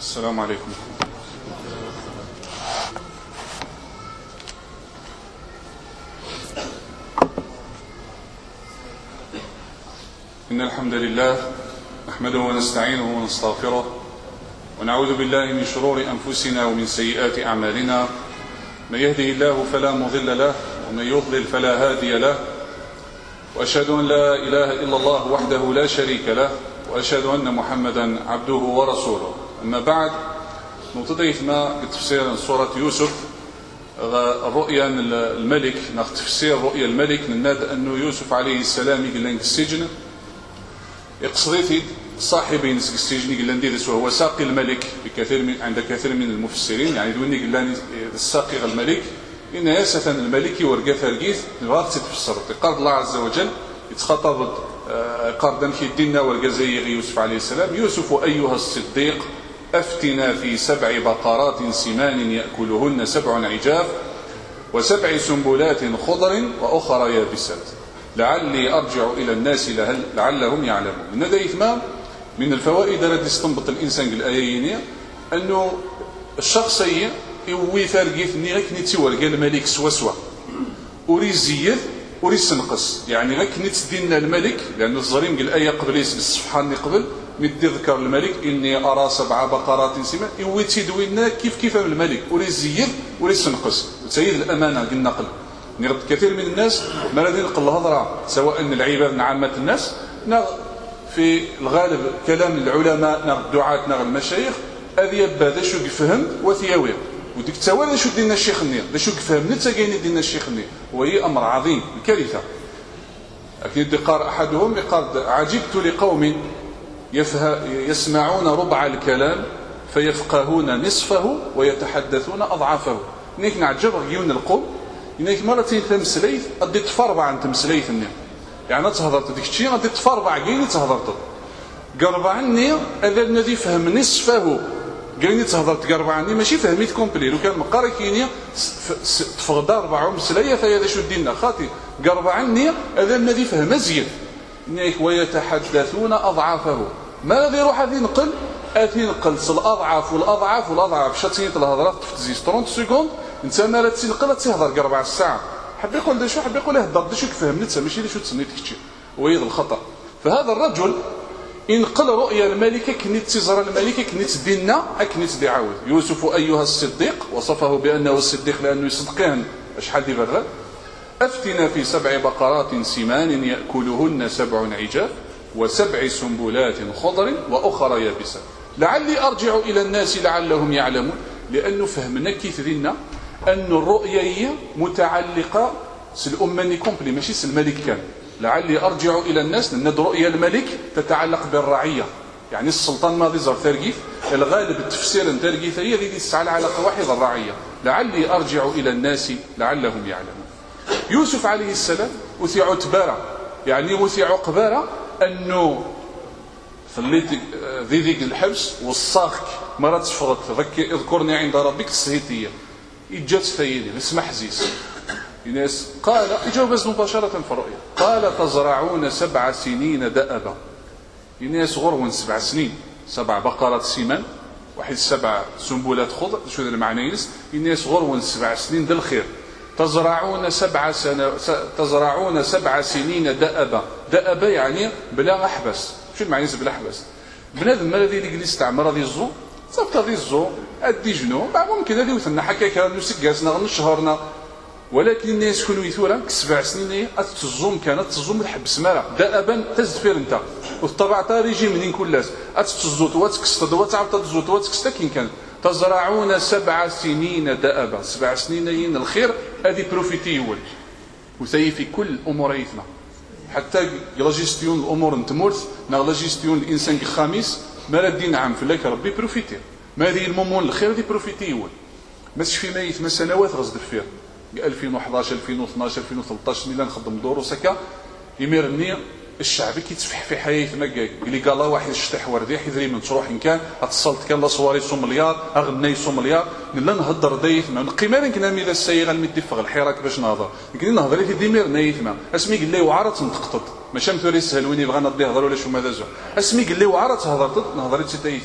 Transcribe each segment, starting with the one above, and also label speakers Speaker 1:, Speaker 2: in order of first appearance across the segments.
Speaker 1: السلام عليكم. إن الحمد لله نحمده ونستعينه ونستغفره ونعوذ بالله من شرور أنفسنا ومن سيئات أعمالنا. من يهده الله فلا مضل له ومن يضلل فلا هادي له، وأشهد أن لا إله إلا الله وحده لا شريك له، وأشهد أن محمدا عبده ورسوله. أما بعد، نتضيف ما تفسير سورة يوسف الرؤيا الملك، تفسير رؤيا الملك نناد أن يوسف عليه السلام يقول لك السجن يقصدي صاحبين السجن يقول لك وهو ساقي الملك عند كثير من المفسرين، يعني دوني يقول لك الساقي الملك إن ياسة الملك ورقة فرقيث نبغى تفسر قرض الله عز وجل يتخاطب قرضا في الدين ورقة زي يوسف عليه السلام. يوسف أيها الصديق أفتنا في 7 بقرات سمان يأكلهن 7 عجاف و7 سنبلات خضر وأخرى يابسات لعلي أرجع إلى الناس لعلهم يعلمون. نديث ما من الفوائد التي يستنبط الإنسان الآيين أنه الشخصية يوي فرقيث نيغك نتسور قال الملك سوسوة أريد زيد أريد سنقص، يعني غيك نتدين الملك لأنه الظريم قال الآية قبل الصفحان قبل مدي ذكر الملك إني أرى 7 بقرات سمان يوي تدوينا كيف الملك أريد زيد أريد سنقص سيد الأمانة النقل. كثير من الناس ما الذي نقل الهضرة سواء العباد من عامة الناس في الغالب كلام العلماء الدعاة المشايخ هذه يبدا شو يفهم وثياوي وديك تاوى شو دينا الشيخ النير شو فهمنا تا كاين دينا الشيخ النير، وهي امر عظيم كارثه. لكن يقال احدهم يقال عجبت لقوم يسمعون ربع الكلام فيفقهون نصفه ويتحدثون اضعافه. نيك نعجب غيون القوم نيك مرتين تمسليث ادي تفربع عن تمسليث النير، يعني تهضرت ديك الشيء غادي تفربع كاين تهضرت قربع النير هذا الذي فهم نصفه قالني تهضرت قربع عني ماشي فهميت كومبلي. لو كان مقاري كينيا تفقد 4 مسلايه فهذا شو دينا خاطي قربع عني هذا الذي فهم زيد نيك ويتحدثون اضعافه. ما الذي يروح هذه نقل نقل الاضعاف والاضعاف والاضعاف شاتيت الهضره في 30 سكوند انت ما تنقل تهضر قربع الساعه حب يقول ده شو حب يقول هضر ده شو فهمني انت ماشي شو تسنيت كتشي ويض الخطا. فهذا الرجل إنقل رؤيا الملكة كنت تزر الملكة كنت دينا كنت دي عاود. يوسف أيها الصديق وصفه بأنه الصديق لأنه يصدقان شحال دي برا. أفتنا في 7 بقرات سمان يأكلهن 7 عجاف و7 سنبلات خضر وأخرى يابسات لعلي أرجع إلى الناس لعلهم يعلمون. لأنه فهمنا كيف دينا أن الرؤيا هي متعلقة سالأمة كومبلي ماشي سالملك كان. لعلي أرجع إلى الناس لأن رؤيا الملك تتعلق بالرعية، يعني السلطان ماضي زر ثرقيف الغالب التفسير ثرقيف هي الذي تسعى على واحد الرعية. لعلي أرجع إلى الناس لعلهم يعلمون. يوسف عليه السلام وثي عتبارة، يعني وثي عقبارة أنه خليت ذيك الحبس والصاخك مرات تفغط اذكرني عند ربك السهيتية إجات ثيدي اسمح زيس الناس قال يجاوب مباشرة في الرؤيا قال تزرعون 7 سنين دأبا. الناس غرون 7 سنين 7 بقرات سمان واحد 7 سنبلات خضر شو هذا المعنى الناس غرون 7 سنين ذا الخير. تزرعون 7 سنين دأبا. دأبا يعني بلا أحبس. شو المعنى بلا أحبس؟ بنادم الذي اللي يستعمر هذه الزو صافت هذه الزو ادي جنو ممكن هذه وثنا حكا كان نسقاسنا غنشهرنا، ولكن الناس كانوا يثورا 7 سنين اتزوم كانت تزوم الحبس مالا دابا تزفير انت وطبعت ريجيم منين كلاس اتزوت واتكسط وتعاود تزوت واتكسط كين كان. تزرعون 7 سنين دابا 7 سنين الخير هذه بروفيتي هو وسي في كل اموريتنا حتى لا جيستيون الامور نتمورث لا جيستيون الانسان الخامس ما الدين عام فلاك ربي بروفيتي ما هذه المومون الخير هذه بروفيتي هو ماشي في ميت ما سنوات غصد فيه 2011 2012 2013 ملي نخدم دور وسكا يميرني الشعب كيتفح في حياتنا قال لي قال الله واحد الشطيح وردي حذري من تروح ان كان اتصلت كان لا صواري سو مليار اغني سو مليار لا نهضر دايث ما قيمه كنا ميدا السيغه المتفق الحراك باش نهضر يمكن نهضر في ديمير نايثما اسمي قال لي وعرت نتقطط ماشي مثوري سهل وين يبغى نضي يهضر ولا شو ماذا زو اسمي قال لي وعرت هضرت نهضرت تايثما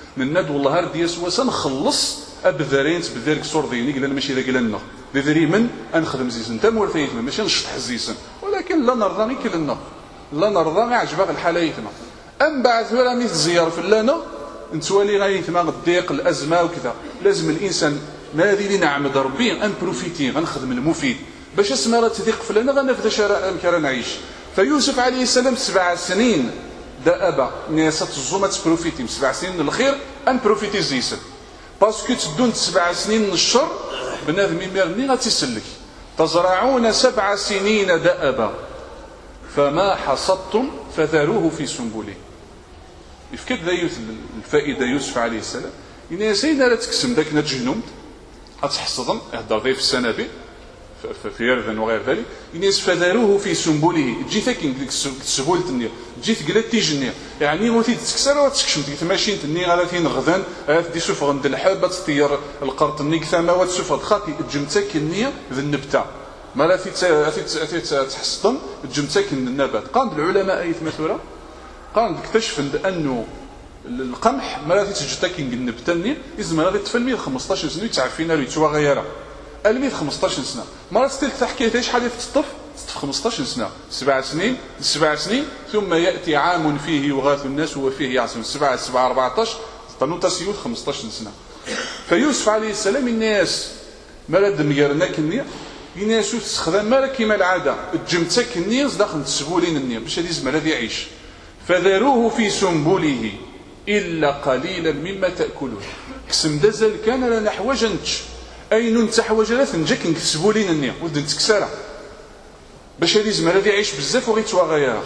Speaker 1: نناد والله هار دياس واسا نخلص ابذرين تبذرك صور ديني قال ماشي ذاك لنا بذري من انخدم زيسن تم ورثيتنا ماشي نشطح زيسن ولكن لا نرضى كلنا لا نرضى عجبك الحلايتنا ام بعد ولا ميت زيار في لنا نتوالي غايتنا الضيق الازمه وكذا لازم الانسان ما هذه اللي نعمد ربي ان بروفيتي غنخدم المفيد باش اسمها تثيق في لنا غنفذ شرع كرا نعيش. فيوسف عليه السلام 7 سنين دابا ناس تزوم تبروفيتي 7 سنين الخير ان بروفيتي زيسن باسكو تدون 7 سنين من الشر بنادم يمرني غتسلك تزرعون 7 سنين دابا فما حصدتم فذروه في سنبله. يفكر ذا الفائده يوسف عليه السلام إن سيدنا لا تكسم ذاك نتجنوم أتحصدهم هدر ذي في السنابل في يرذن وغير ذلك إن فذروه في سنبله جيت كين ديك السبول تني جيت قلت تيجني يعني موتي تكسر وتكشم ديك ماشين تني على فين غذان دي سوف غند الحبه تطير القرط نيك ثما وتسوف خاطي جمتك النيه ذي النبته ما لا في تحصدهم جمتك النبات. قام العلماء اي مثوره قام اكتشف انه القمح ما لا تجتكين النبتني لازم لا تفلمي 15 سنه تعرفينا لي توا غيره الميت 15 سنه مرة ستيل تحكي ايش حد تطف 15 سنه 7 سنين ثم ياتي عام فيه يغاث الناس وفيه يعصون 7 14 طنوطه سيوت 15 سنه. فيوسف عليه السلام الناس ما لا دميرنا كني الناس تستخدم ما كيما العاده تجمتك الناس داخل تسبولين النية باش هذه زعما الذي يعيش فذروه في سنبله الا قليلا مما تاكلون كسم دزل كان لنا حوجنتش اين انت حوجلات نجاك نكسبوا لينا النية ود نتكسرها باش هذه زعما الذي يعيش بزاف وغيتوا غيرها.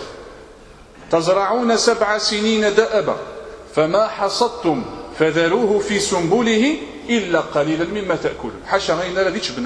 Speaker 1: تزرعون 7 سنين دابا فما حصدتم فذروه في سنبله الا قليلا مما تاكلون حاشا غينا الذي تبنى.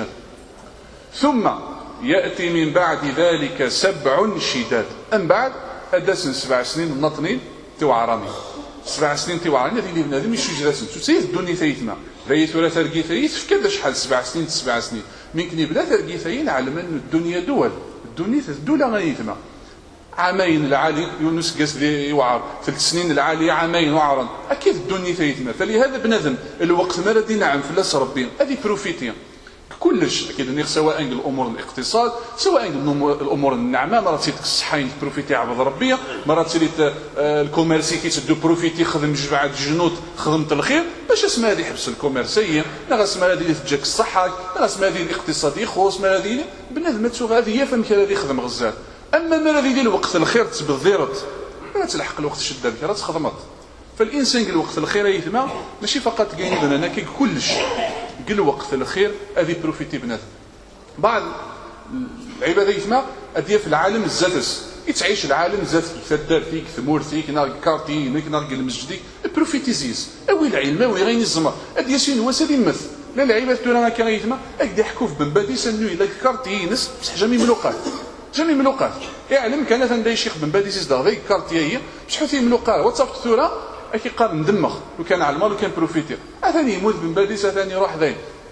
Speaker 1: ثم ياتي من بعد ذلك 7 شداد ام بعد ادسن 7 سنين النطنين توعراني 7 سنين توعراني هذه اللي بنادم يشوج راسن تسير الدنيا ثيثنا ريت ولا ترقي ثيث في كذا شحال 7 سنين ممكن يبدا ترقي ثين على من الدنيا دول الدنيا دولة غيثنا عامين العالي يونس قاس لي يوعر 3 سنين العالي عامين وعرا اكيد الدنيا ثيثنا. فلهذا بنادم الوقت ما الذي نعم فلاس ربي هذه بروفيتي كلش اكيد سواء الامور الاقتصاد سواء الامور النعمه مرات تيدك الصحين بروفيتي عبد ربيه مرات تريد الكوميرسي كيتدو بروفيتي خدم جماعه الجنود خدمه الخير باش اسمها هذه حبس الكوميرسيه لا اسمها هذه اللي تجاك الصحه لا اسمها هذه الاقتصاد يخوص ما هذه بنادم تسوغ هذه هي فهم كان هذه يخدم غزال. اما ما هذه الوقت الخير تبذيرت لا تلحق الوقت الشده راه تخدمت. فالانسان قال وقت الخير يثما ماشي فقط كاين انا كي كلش قل وقت الخير هذه بروفيتي بنادم. بعض العباده يثما اديه في العالم الزاتس يتعيش العالم زات ثدار فيك ثمور فيك نار كارتي نار المسجدي بروفيتي زيز اوي العلم اوي غير الزمر ادي شي نواس هذه مثل لا العباد تورا كان يثما اكدي يحكوا في بن بادي سنو الا كارتي ينس بصح جامي ملوقات يعلم كان ثندي شيخ بن بادي زيز دغ ذيك كارتي هي بصح في ملوقات وتصافط ثورا اكي قال ندمخ وكان على المال وكان بروفيتي ثاني يموت بن بادي ثاني يروح ذين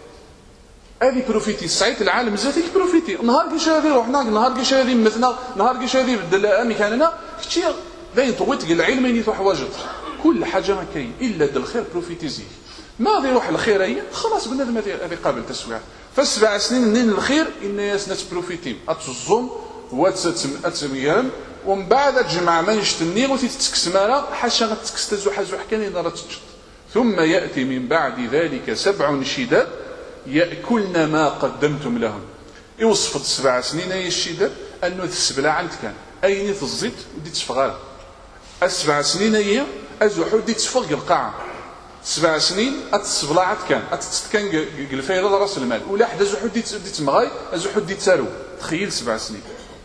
Speaker 1: هذه بروفيتي سعيت العالم زاتك بروفيتي نهار كيش هذه روحنا نهار كيش هذه مثنا نهار كيش هذه بدل امكاننا كثير ذين طويت قال العلم يني حواجط كل حاجه ما كاين الا د الخير بروفيتي زي ما غادي يروح الخير هي خلاص بنادم هذه قابل تسويع. ف7 سنين منين الخير الناس بروفيتي اتزوم واتسميام ومن بعد تجمع ما يشتني وتتكسمارا حاشا غتكستزو حاجه كان نرى تشط. ثم ياتي من بعد ذلك 7 شداد ياكلن ما قدمتم لهم. يوصف 7 سنين هي الشداد انه السبله عند كان اين الزيت ودي تفغاله 7 سنين هي ازوحو دي تفغ القاعه 7 سنين السبله عند كان كان الفايده راس المال ولا حدا زوحو دي تمغاي ازوحو دي تسارو تخيل 7 سنين.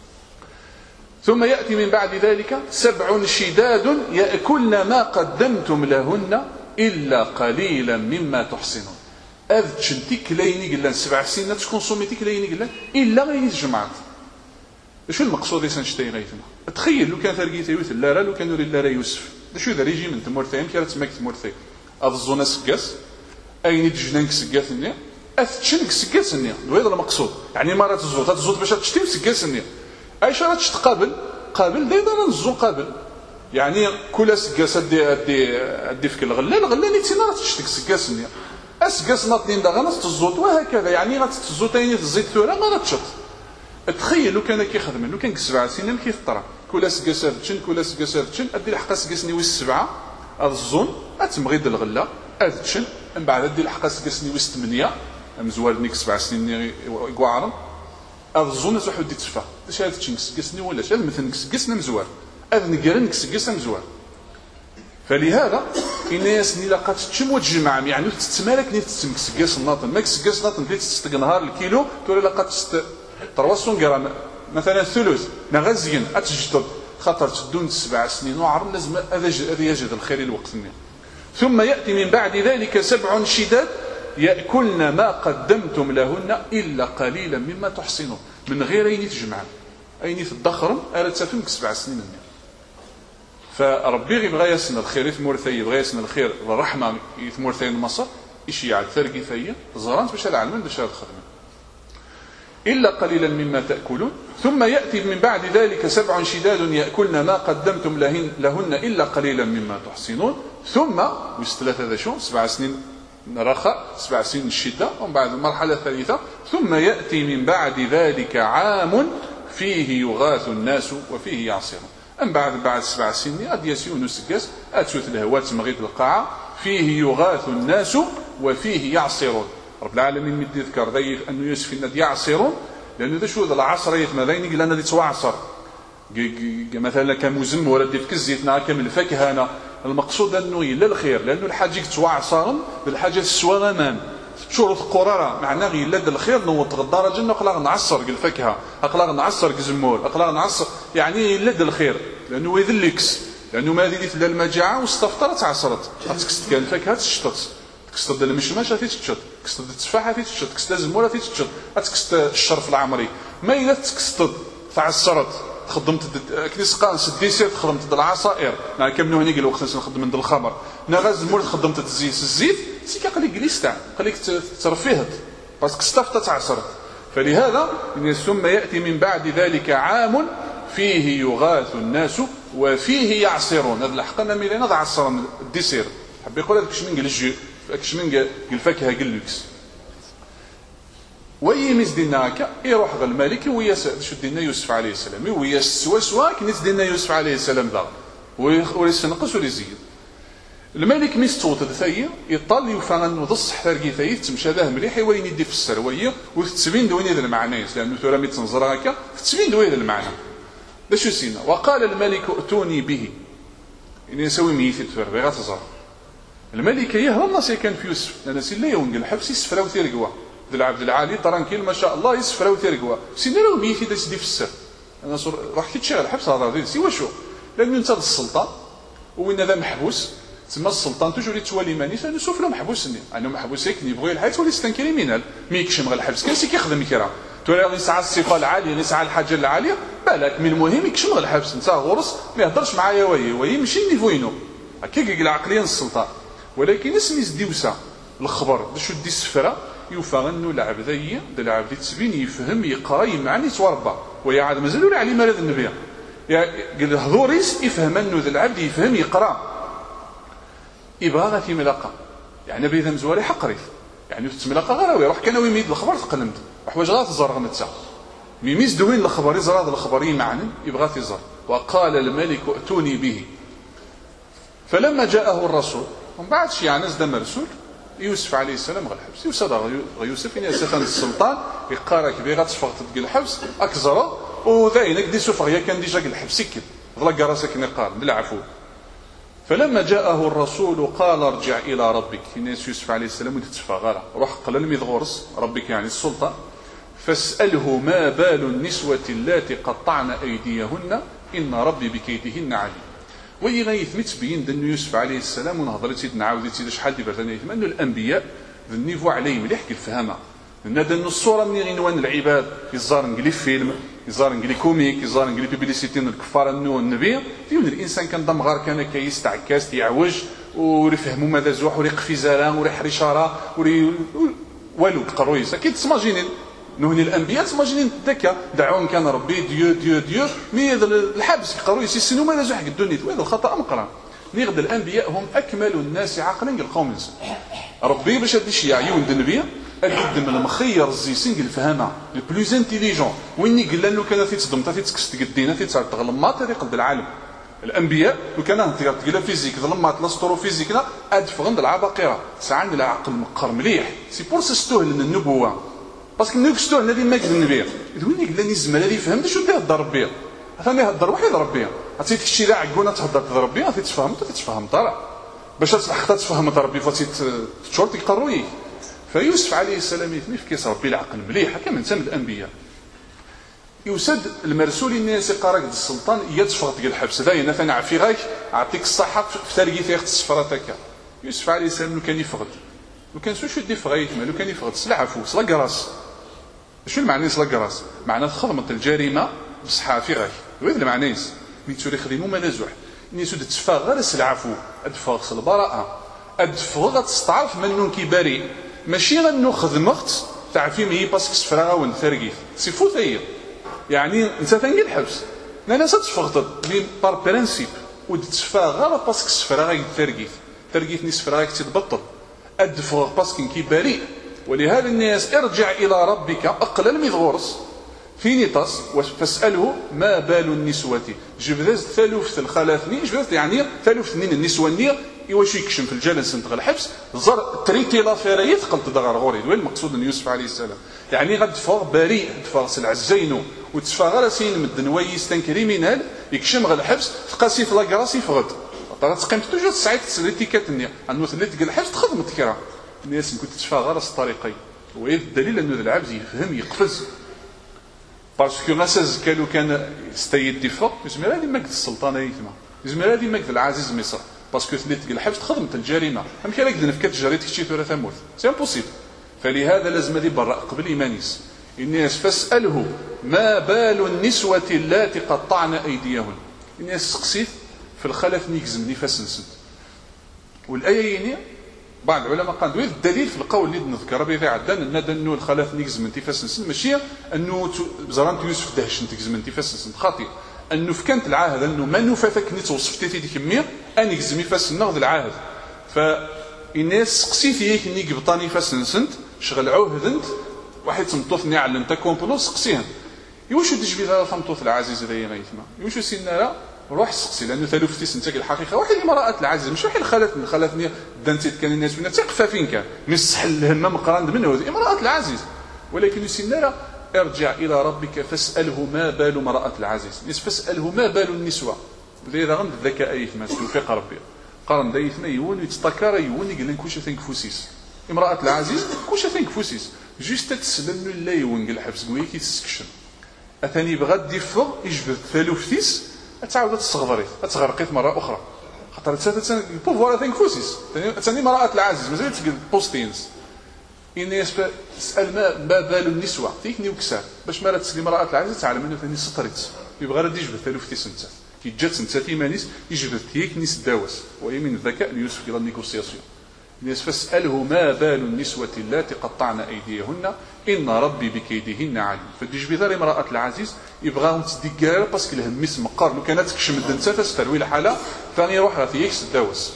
Speaker 1: ثم يأتي من بعد ذلك 7 شداد يأكلن ما قدمتم لهن إلا قليلا مما تحسنون. هذا تشنتيك ليني قلنا 7 سنين تكونسوميتيك ليني قلنا إلا غير جمعت. شو المقصود يسنشتي غيثنا؟ تخيل لو كان ترقيت يوث اللارا لو كانوا للارا يوسف. شو ذا ريجي من تمورثين كانت تسمك تمورثين. هذا الزونه سكاس أين تجنانك سكاس النية؟ أثشنك سكاس النية. وهذا المقصود. يعني مرات تزوط باش تشتي سكاس النية. اي شرط تقابل دايما نزو قابل يعني كل سكاس ادي فيك الغله نيتينا غتشتك سكاس نيا اسكاس ناطين دا غنستزوط وهكذا، يعني غتزوطيني في الزيت ثوره ما غتشط. تخيل لو كان كيخدم لو كان 7 سنين كيفطر كل سكاس هادشن كل سكاس هادشن ادي الحق سكاسني ويس 7 هذا الزون اتمغيد الغله هادشن من بعد ادي الحق سكاسني ويس 8 مزوال نيك 7 سنين يقعرن هذا الزون تروح ودي تشفى اش هادشي سكاسني ولا اش مثلا سكاسنا مزوال هذا نقرن كسكاسنا مزوال. فلهذا الناس اللي لقات تشم وتجمع يعني تتمالك ني تسكاس الناطن ما كسكاس ناطن اللي تستق نهار الكيلو تولي لقات 300 غرام مثلا ثلث نغزين اتجدد خاطر تدون 7 سنين وعر لازم هذا يجد الخير الوقت منه. ثم ياتي من بعد ذلك 7 شداد ياكلن ما قدمتم لهن الا قليلا مما تحصنون من غير اين تجمع اين تدخرن الا تفهمك 7 سنين منه. فربي يبغى يسن الخير يثمرثي يبغى يسن الخير الرحمه يثمرثي مصر يشيع الثرقي ثي زرانت باش العلم باش الخدمه الا قليلا مما تاكلون. ثم ياتي من بعد ذلك 7 شداد ياكلن ما قدمتم لهن الا قليلا مما تحصنون. ثم ويستلث هذا شو 7 سنين رخاء 7 سنين الشده ومن بعد المرحله الثالثه ثم ياتي من بعد ذلك عام فيه يغاث الناس وفيه يعصرون. من بعد 7 سنين غادي يسيون سكاس اتشوت الهواء تمغيد القاعه فيه يغاث الناس وفيه يعصرون. رب العالمين مد يذكر ضيف انه يوسف الناس يعصرون لانه ذا شو العصر ماذا قال انا توعصر مثلا كمزم ولا دير في الزيتنا كامل الفاكهه انا المقصود انه الا الخير لانه الحاجه توعصر بالحاجه السوامان شروط قراره معناه غير لد الخير نوض غدار جنه اقلا نعصر الفاكهه اقلا نعصر الزمور اقلا نعصر يعني لد الخير لانه يذلكس لانه ما ديت لا المجاعه واستفطرت عصرت تكست كان الفاكهه تشطت تكست المشماش تيتشط تكست التفاحه تيتشط تكست الزمور تيتشط تكست الشرف العمري ما الا تكست تعصرت خدمت كنيس قانس ديسير خدمت العصائر نا كمنو هني قال وقت نخدم من الخمر نا غاز المول خدمت الزيت سي كيقول لك جليستا خليك ترفيهت باسكو استفطت عصرت. فلهذا ثم ياتي من بعد ذلك عام فيه يغاث الناس وفيه يعصرون. هذا الحق انا ملي نضع عصر الديسير حب يقول هذاك شمن قال الجي شمن قال الفاكهه قال لوكس ويمز دينا هكا يروح غير الملك ويا شو دينا يوسف عليه السلام ويا السوا كنيت دينا يوسف عليه السلام ذا ويسنقص ويزيد الملك ميستوط ثاي يطال يفان نضص ثرقي ثاي تمشى ذا مليح وين يدي في السرويه وتسبين دويني ذا المعنى لانه ثورة مي تنظر هكا تسبين دويني ذا المعنى باش سينا. وقال الملك ائتوني به يعني يسوي ميت الثورة غا تزر الملك يهرب الناس كان في يوسف لان سي لا يونق الحبس يسفراو ثيرقوا العبد العالي ترانكيل ما شاء الله يسفراو ثيرقوا سينا لو ميت داس دي في السر انا راح كيتشغل الحبس هذا سي واش لانه انت السلطه وين ذا محبوس تسمى السلطان توجور يتوالي مانيس انه سوف له محبوسني انا محبوس هيك يبغي الحياه ولي ستان كريمينال مي يكشم غير الحبس كان سي كيخدم كرا تولي يسعى الصفه العاليه يسعى الحاجه العاليه بالك من المهم يكشم غير الحبس انت غرس ما يهضرش معايا وهي ماشي نيفوينو هكا كيقول عقليا السلطان. ولكن اسمي زديوسا الخبر باش يدي السفره يوفى انه العبد ذي العبد تسبين يفهم يقرا يمعني يتوربى ويعاد مازالوا عليه مرض النبي قال هذوريس يفهم انه ذا العبد يفهم يقرا إبغاء في ملاقة يعني بيذا مزواري حقريف يعني في الملاقة غراوي روح كان ويميد الخبر تقلمت وحواج غا تزار غمتسا ميميز دوين الخبر يزراد الخبر يمعني يبغى تزار. وقال الملك ائتوني به فلما جاءه الرسول ومن بعد شي ناس دم رسول يوسف عليه السلام غا الحبس يوسف إن سفن السلطان يقارك بي غتشفغ تدق الحبس أكزرا وذاينك دي سوفغيا كان ديجا الحبس كد ضلق راسك نقال بالعفو. فلما جاءه الرسول قال ارجع إلى ربك الناس يوسف عليه السلام وتتفى غارة روح قال الميضغورس ربك يعني السلطة فاسأله ما بال النسوة اللاتي قطعن أيديهن إن ربي بكيدهن عليم. ويغيث متبين دنو يوسف عليه السلام ونهضر سيدنا عاودي سيدنا شحال دي برتاني أنه الأنبياء ذو النيفو عليهم اللي يحكي الفهمة لأن دنو الصورة من غنوان العباد يزار نقلي فيلم يزار نقلي كوميك يزار نقلي بيبليسيتين الكفار انه النبي ديون الانسان كان دمغار كان كيس تاع كاس يعوج وريفهموا ماذا زوح وريق في زران وريح رشاره والو قرويس اكيد تسماجيني نهني الانبياء تماجينين دكا دعوهم كان ربي ديو ديو ديو مي الحبس يقروا يسيسنوا ما لازم حق الدنيا وهذا الخطا مقرا نيغد الانبياء هم اكمل الناس عقلا القوم الانسان ربي باش هاد الشيء عيون النبي القدم المخير الزيسين الفهامه لو بلوز انتيليجون وين قال له كان تيتصدم تيتكس تقدينا تيتغلمات هذه قد العالم الانبياء لو كان تقول فيزيك ظلمات لاستروفيزيكنا ادفغند العباقره ساعه لا عقل مقر مليح سي بور سستوه لنا النبوه باسكو نكستوه الذي ما قال النبي وين قال لي زعما الذي فهم شنو تهضر ربي ثاني يهضر واحد ربي عرفتي داكشي لا عقونا تهضر ربي تتفهم طالع باش تلحق تفهم ربي فاتي تشورت يقروي فيوسف عليه السلام يثني في كيس ربي العقل مليح كما انت من الانبياء يسد المرسول الناس قراك السلطان يتفغط ديال الحبس هذا انا ثاني عفي غاك عطيك الصحه في ترقي فيه الصفرات هكا يوسف عليه السلام لو كان يفغد لو كان شو يدي فغيت لو كان يفغد سلع عفو سلا كراس شو المعنى سلا كراس معنى خدمه الجريمه بصحه في غاك وهذا المعنى من توري خدمو ما نزوح ني سود تفا غير العفو ادفغ البراءه ادفغ تستعرف منو كيباري ماشي غنو خدمت تعرفي مي باسكو سفرا ونثرقيف سي فوتيه يعني انت ثاني الحبس انا تتفغط بار برينسيپ ودتفا غير باسكو سفرا غيثرقيف ترقيفني سفرا تتبطل ادفغ باسكو كيباري ولهذا الناس ارجع الى ربك اقلل مذغورس فين يطاس فاسأله ما بال النسوة جبذات ثالوث الخلاثني جبذات يعني ثالوث اثنين النسوانية واش يكشم في الجلسة نتغى الحبس زر تريتي لافير يثقل تدغر غوري وين المقصود ان يوسف عليه السلام يعني غدفغ بريء دفغ سلع الزينو وتفا غير سين مد نوايس تان كريمينال يكشم غير الحبس تقاسي في لاكراسي فغد تقيم توجد ساعات تسليتيكات النية انه ثليت ديال الحبس تخدمت كرا الناس كنت تفا غير الطريقين وهذا الدليل انه العبد يفهم يقفز باسكو غاساز كانوا كان استيد ديفا يزمر هذه مجد السلطانه يتما يزمر هذه مجد العزيز مصر باسكو ثليت ديال الحبس تخدمت الجريمه امشي لك نفكات جريت كشي ثورة ثموت سي امبوسيبل فلهذا لازم هذه برا قبل ايمانيس الناس فاساله ما بال النسوه اللاتي قطعن ايديهن الناس سقسيت في الخلف نيكزم نفاس نسد والايه يني بعض العلماء قالوا الدليل في القول اللي نذكر به عدان ان انه الخلاف نيكزم انتفاس نسن ماشي انه زرانت يوسف دهش نتكزم انتفاس نسن خاطئ انه في كانت العاهد انه ما نفافك ني توصفتي ديك مير ان يكزم يفاس ناخذ العاهد فالناس سقسيت ياك ني قبطاني فاس نسنت شغل عهدنت واحد تمطوثني على انت كومبلو سقسيها يوشو تجبي هذا فمطوث العزيز هذا ما يتما يوشو سينا روح سقسي لانه ثالوث تيسنتك الحقيقه واحد المراه العزيز مش واحد الخلاتني دانتي كان الناس ولا تقفا فين كان مسح الهم مقراند منه هذه امراه العزيز ولكن سينا ارجع الى ربك فاساله ما بال امراه العزيز فاساله ما بال النسوه اذا غند الذكاء يتما توفيق ربي قرن دايثنا يون يتستكر يون يقول لك واش ثانك فوسيس امراه العزيز واش ثانك فوسيس جوست تسلم لا يون الحبس قوي كي تسكشن اثاني بغى يفض يجبد ثالوثيس تعاود تصغري تغرقيت مره اخرى خاطر البوفوار ثانك فوسيس ثاني امراه العزيز مازال تقول بوستينز الناس تسال ما بال النسوه فيك نيوكسار باش ما تسلم امراه العزيز تعلم انه ثاني سطريت يبغى راه يجبد ثالوثيس انت كي جات انت تيمانيس يجبد تيك نيس داوس وهي من الذكاء ليوسف الى النيغوسياسيون الناس فاساله ما بال النسوه اللاتي قطعن ايديهن ان ربي بكيدهن عليم فديجبي دار امراه العزيز يبغاهم تديكار باسكو الهم اسم مقار لو كانت تكشم الدنسه تستروي الحاله ثاني يروح راه فيكس الداوس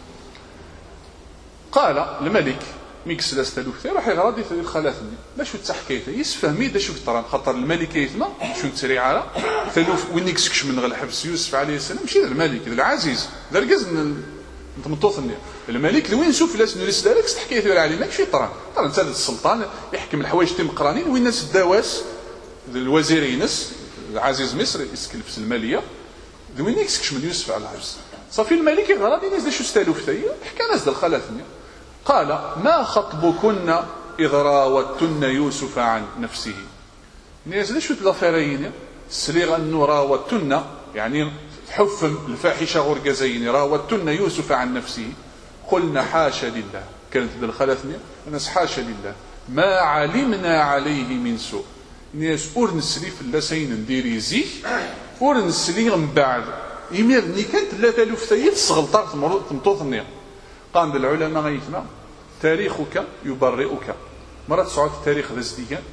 Speaker 1: قال الملك ميكس لاستلوف راح يغرض في الخلاثني لا شو تحكيته يسفهمي دا شوف طران خاطر الملك يثما شو نتري على ثلوف وين يكسكش من غير الحبس يوسف عليه السلام ماشي الملك العزيز لا ركز مطوثني الملك لوين نشوف لاش نريس لك تحكي ثير عليه ماشي طران انت السلطان يحكم الحوايج تم قرانين وين الناس الدواس الوزيرينس العزيز مصر يسكلف الماليه وين يكسكش من يوسف على الحبس صافي الملك يغرض الناس شو استلوف ثي حكى ناس الخلاثني قال ما خطبكن إذ راوتن يوسف عن نفسه الناس ليش تلافيرين سريغ أنه راوتن يعني حفم الفاحشة غرقزين راوتن يوسف عن نفسه قلنا حاشا لله كانت بالخلثني الناس حاشا لله ما علمنا عليه من سوء الناس أورنسلي في اللسين نديري زيك أورنسلي من بعد يميرني كانت 3000 ثيت صغلطار تمطوطني قام بالعلماء غيثنا تاريخك يبرئك مرات صعود التاريخ ذا زديان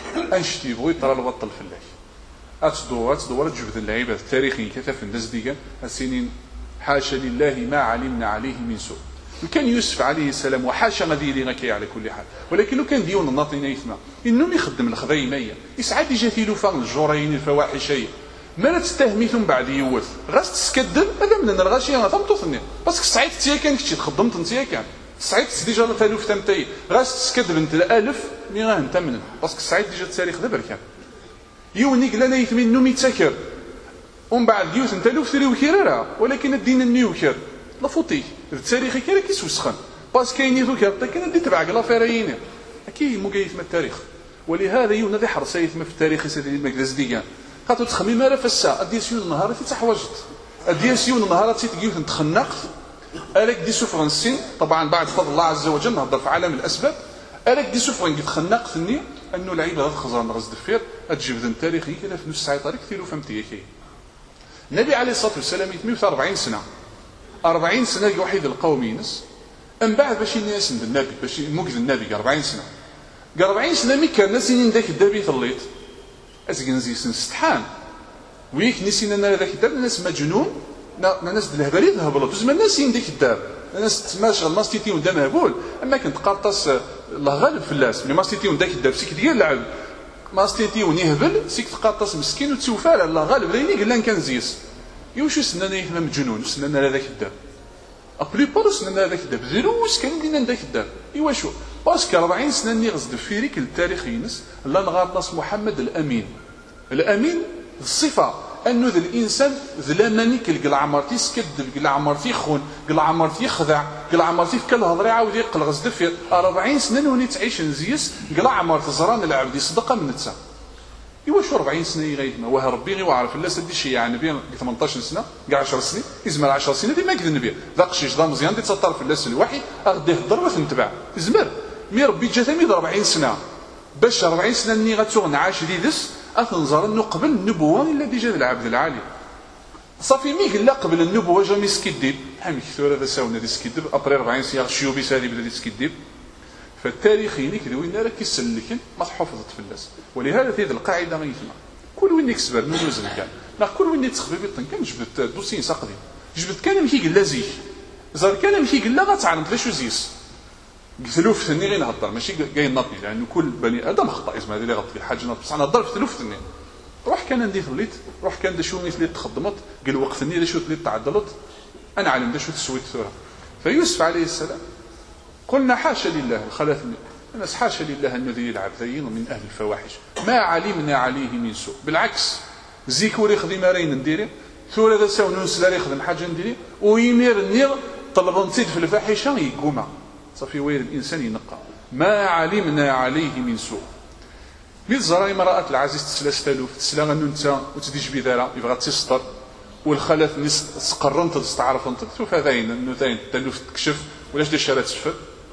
Speaker 1: انشتي بغي ترى البطل فلاك اتدور تجبد اللعيبه التاريخيين كثاف الناس ديكا السنين حاشا لله ما علمنا عليه من سوء. كان يوسف عليه السلام وحاشا غادي لي غكي على كل حال، ولكن لو كان ديون الناطين يثما انهم يخدم الخضيميه يسعد يجي له الجورين الفواحشيه ما لا تستهمي ثم بعد يوث غاس تسكدل هذا من الغاشيه ما تمطثني باسكو سعيد تيا كان كنتي تخدمت انت كان سعيد ديجا الالوف تمتي غاس تسكدل انت الالف مي غاه انت من باسكو سعيد ديجا التاريخ دابا كان يونيك لنا يثمي انهم يتسكر ومن بعد يوث انت لوف ثري وكيرا ولكن الدين النيوكر لا فوتي التاريخ كان كيسوسخن باسكو كاين ذوك كان دي تبعك لا فيرين كي مقيث من التاريخ. ولهذا يونا ذي حرص يثم في التاريخ سيدي المجلس ديان خاطر تخمي ما في الساعه اديسيون النهار تحوجت اديسيون النهار تيتقيوث تخنقت الك دي سوفرنسين طبعا بعد فضل الله عز وجل نهضر في عالم الاسباب الك دي سوفرن تخنقت ثني انه العيب غير خزران غز دفير تجيب ذن تاريخي كذا في نص ساعه طريق كثير فهمتي كي النبي عليه الصلاه والسلام يتمي 40 سنه 40 سنه يوحد القوم ينس من بعد باش الناس عند النبي باش موجد النبي 40 سنه 40 سنه مي كان الناس ذاك الدابي ثليط ازكنزي سنستحان ويك نسينا انا ذاك الداب الناس مجنون الناس الهبالي ذهبوا زعما الناس ذاك الداب الناس تماشغل ماستيتي ودا مهبول اما كنت قاطاس الله غالب في الناس مي ماستيتي وذاك الداب سيك ديال العبد ماستيتي ونهبل سيك تقاطاس مسكين وتسوفى الله غالب ليني قال لنا كان زيس يوشو سنانا يثم مجنون سنانا ذاك الداب ابلي بورس سنانا ذاك الداب زيروس كان لينا ذاك الداب ايوا شو باسكو 40 سنه ني غزد فيريك التاريخ ينس الله نغار ناس محمد الامين الامين الصفه انه ذا الانسان ذلاماني كل عمر تيسكذب كل عمر تيخون كل عمر تيخدع كل عمر تيفك الهضره يعاود يقل غزد في 40 سنه وني تعيش نزيس كل عمر تزران العبد يصدق من نتسا ايوا شو 40 سنه يغيثنا واه ربي غير وعرف لا سدي شي يعني نبي 18 سنه كاع 10 سنين يزمر 10 سنين ديما كذا النبي ذاك شي جدا مزيان دي تسطر في الناس الوحي غادي يهضر وتنتبع يزمر مي ربي جا ثمي 40 سنه باش 40 سنه ني غتوغ نعاش ديدس اثنظر انه قبل النبوه الا ديجا العبد العالي صافي مي قال قبل النبوه جا مسكديب حمي كثور هذا ساونا دي سكديب ابري 40 سنه شيوبي سادي بدا دي سكديب فالتاريخيين كذوين راه كيسلكن ما تحفظت في الناس. ولهذا هذه القاعده غيثما كل وين يكسب نوزل كاع كل وين يتخبي بيطن كان جبت دوسين ساقدي جبت كان مشي قال زيك زار كان مشي قال لا غتعلم لا شو زيس ثلوف ثاني غير نهضر ماشي جاي نطني لانه كل بني ادم خطا اسمها هذه اللي غلط في حاجه بصح نهضر في ثلوف ثاني روح كان ندير الليت روح كان دا شو مثلي تخدمت قال وقت ثاني دا شو اللي تعدلت انا علم دا شو تسويت ثوره. فيوسف عليه السلام قلنا حاشا لله الخلاف الناس حاشا لله ان ذي العبدين من اهل الفواحش ما علمنا عليه من سوء بالعكس زيكوري خدم رين نديري ثوره ذا ساو نونس لا يخدم حاجه نديري ويمير النير طلب نزيد في الفاحشه يقوم صافي وير الانسان ينقى ما علمنا عليه من سوء. ميت زراي مرأة العزيز تسلا 6000 تسلا انه انت وتديج بداله يبغى تستر والخلاف نس تقرنت تستعرف انت شوف هذين انه ثاني تلوف تكشف ولاش دير شرات تشفر.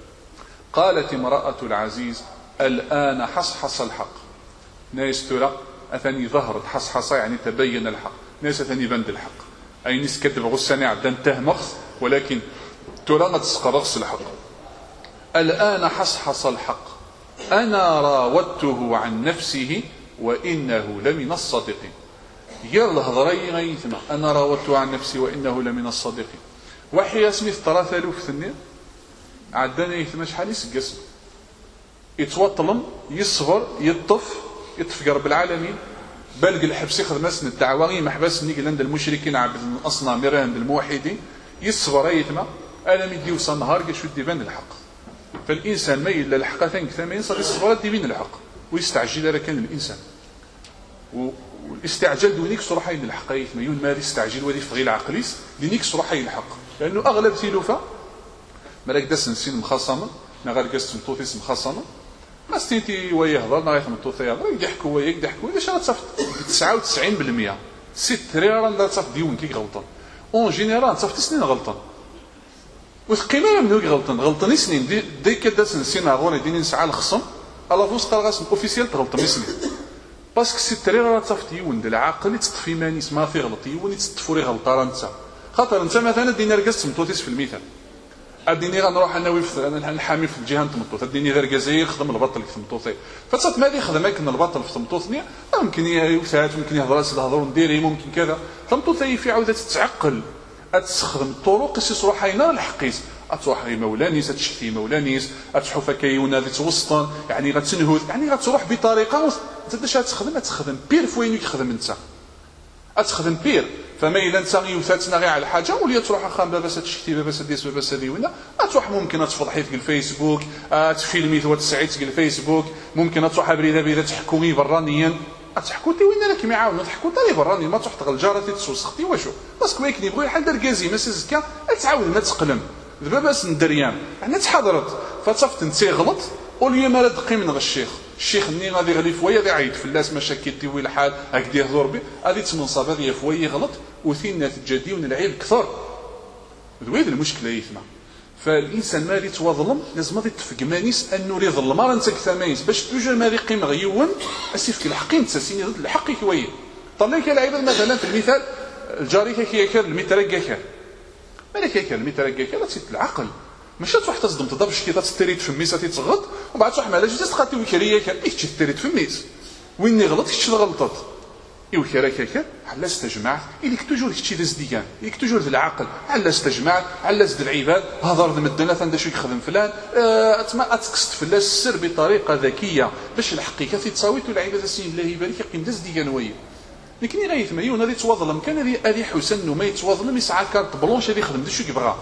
Speaker 1: قالت امرأة العزيز الآن حصحص الحق ناس ترى أثني ظهرت حصحصة يعني تبين الحق ناس أثني بند الحق أي ناس كتب غساني عبدا تهمخ ولكن ترى غتسقرغس الحق. الآن حصحص الحق أنا راودته عن نفسه وإنه لمن الصادقين. يا الهضري غيثنا أنا راودته عن نفسي وإنه لمن الصادقين. وحي سميث 3000 ثنين عدنا يثما شحال يسقسم يتوطلم يصبر يطف يطفق رب العالمين بلق الحبس يخدم ناس الدعوه محبس نيك عند المشركين عبد الاصنام عند الموحدين يصبر يثما انا مدي وصل نهار كاش يبان الحق. فالانسان ما الا الحق ثاني يصير يصبر يبين الحق ويستعجل راه كان الانسان والاستعجال دونيك صراحه الحق يثما يون ما يستعجل ولي في غير عقليس دينيك صراحه الحق لانه اغلب ثلوفه مالك داس نسين مخاصمه نغير كاس مطوطيس مخاصمه ما ستيتي ويهضر نغير مطوطي يهضر يضحكوا وياك يضحكوا واش غتصف 99% ست ريرا لا تصف ديون كي غلطان اون جينيرال تصف سنين غلطان وثقيله منو غلطان سنين دي كداس نسين غوني ديني نسعى الخصم على فوس قرغاس اوفيسيال تغلطان سنين باسكو ست ريرا تصف ديون د العاقل تطفي مانيس ما في غلط يوني تطفوري غلطه انت خاطر انت مثلا دينار كاس مطوطيس في المثال اديني غنروح انا نحامي في الجهه نتمطوط، اديني غير كازاي خدم البطل في تمطوطي، فتصات ما هذه خدمه كن البطل في تمطوطني ممكن يوثات ممكن يهضر الهضر نديري ممكن كذا تمطوطي في عاوده تتعقل تستخدم الطرق اللي تروح هنا الحقيس تروح غير مولانيس تشتي مولانيس تشوف كيونا ذي توسطن يعني غتنهوذ يعني غتروح بطريقه انت باش تخدم بير فوين يخدم انت تخدم بير. فما اذا انت يوثاتنا غير على حاجه ولي تروح خام باباس تشتي باباس ديس باباس ديونا تروح ممكن تفضحي في الفيسبوك تفيلمي وتسعيت في الفيسبوك ممكن تروح بريده تحكمي برانيا تحكوا تي وين راك معاون تحكوا طري براني ما تروح تغلجاره تسوسختي واشو باسكو ما يكني بغي حال دار كازي ما سزكا تعاود ما تقلم دابا باس ندريان انا تحضرت فتصفت انت غلط واليوم راه دقي من الشيخ ني غادي غادي فويا غادي يعيط فلاس مشاكل ويل الحال هكذا يهضر بي غادي تمنصب هذه فويا غلط وثينا تجدي ونلعب كثر ذويد المشكله يثما. فالانسان ما اللي تظلم لازم غادي تفق مانيس انه ري ظلم راه انت كثمانيس باش توجد ما ذي قيمه غيون اسيفك الحق انت سيني ضد الحق كويه طلع لك العباد مثلا في المثال الجاري كيكر المترقه كان مالك كيكر المترقه كان العقل ماشي تروح تصدم تضربش كي تستريت في الميس تتغط وبعد تروح مالا جيت تخاطي وكريه كان تستريت في الميس ويني غلط كيش غلطت يوكرا كيكا على استجمعت إليك توجور كشي داز ديان إليك توجور ذا العقل على استجمعت على زد العباد هضر المدنة ثاندا شو يخدم فلان أتكست فلاس السر بطريقة ذكية باش الحقيقة تتصاوت والعباد السين الله يبارك يقيم داز ديان ويا لكن غايث ما يون هذه تواظلم كان هذه حسن وما يتواظلم يسعى كارت بلونش هذه يخدم شو يبغى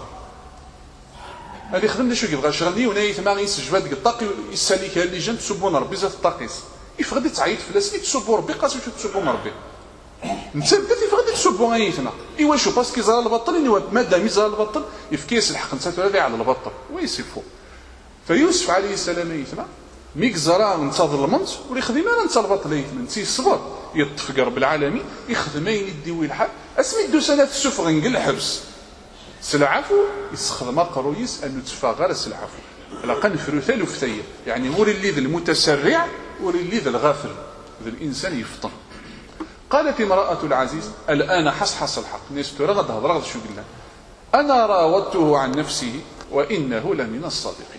Speaker 1: هذه يخدم شو يبغى شغلني ونايث ما يسجل ديك الطاقي يساليك اللي جنت سبون ربي زاد الطاقيس يفغدي تعيط فلاس كي تسبوا ربي قاسو تسبوا ربي انت بديتي فغادي تسبوا غايتنا ايوا شو باسكو زار البطل اني مادام يزار البطل يفكيس الحق انت هذا على البطل ويسفوا. فيوسف عليه السلام يثما ميك زرا نتظر المنت ولي خديمه انت البطل يثما انت الصبر يطفق رب العالمين يخدم يدي ويلحق اسميدو سنه السفر نقل الحبس سلعفو يستخدم قرويس انه تفاغر السلعفو لقى نفروثال وفتيه يعني موري اللي ذا المتسرع وري اللي ذا الغافل ذا الانسان يفطن. قالت امرأة العزيز الآن حصحص الحق نستو رغد هضرغد شو قلنا أنا راودته عن نفسه وإنه لمن الصادقين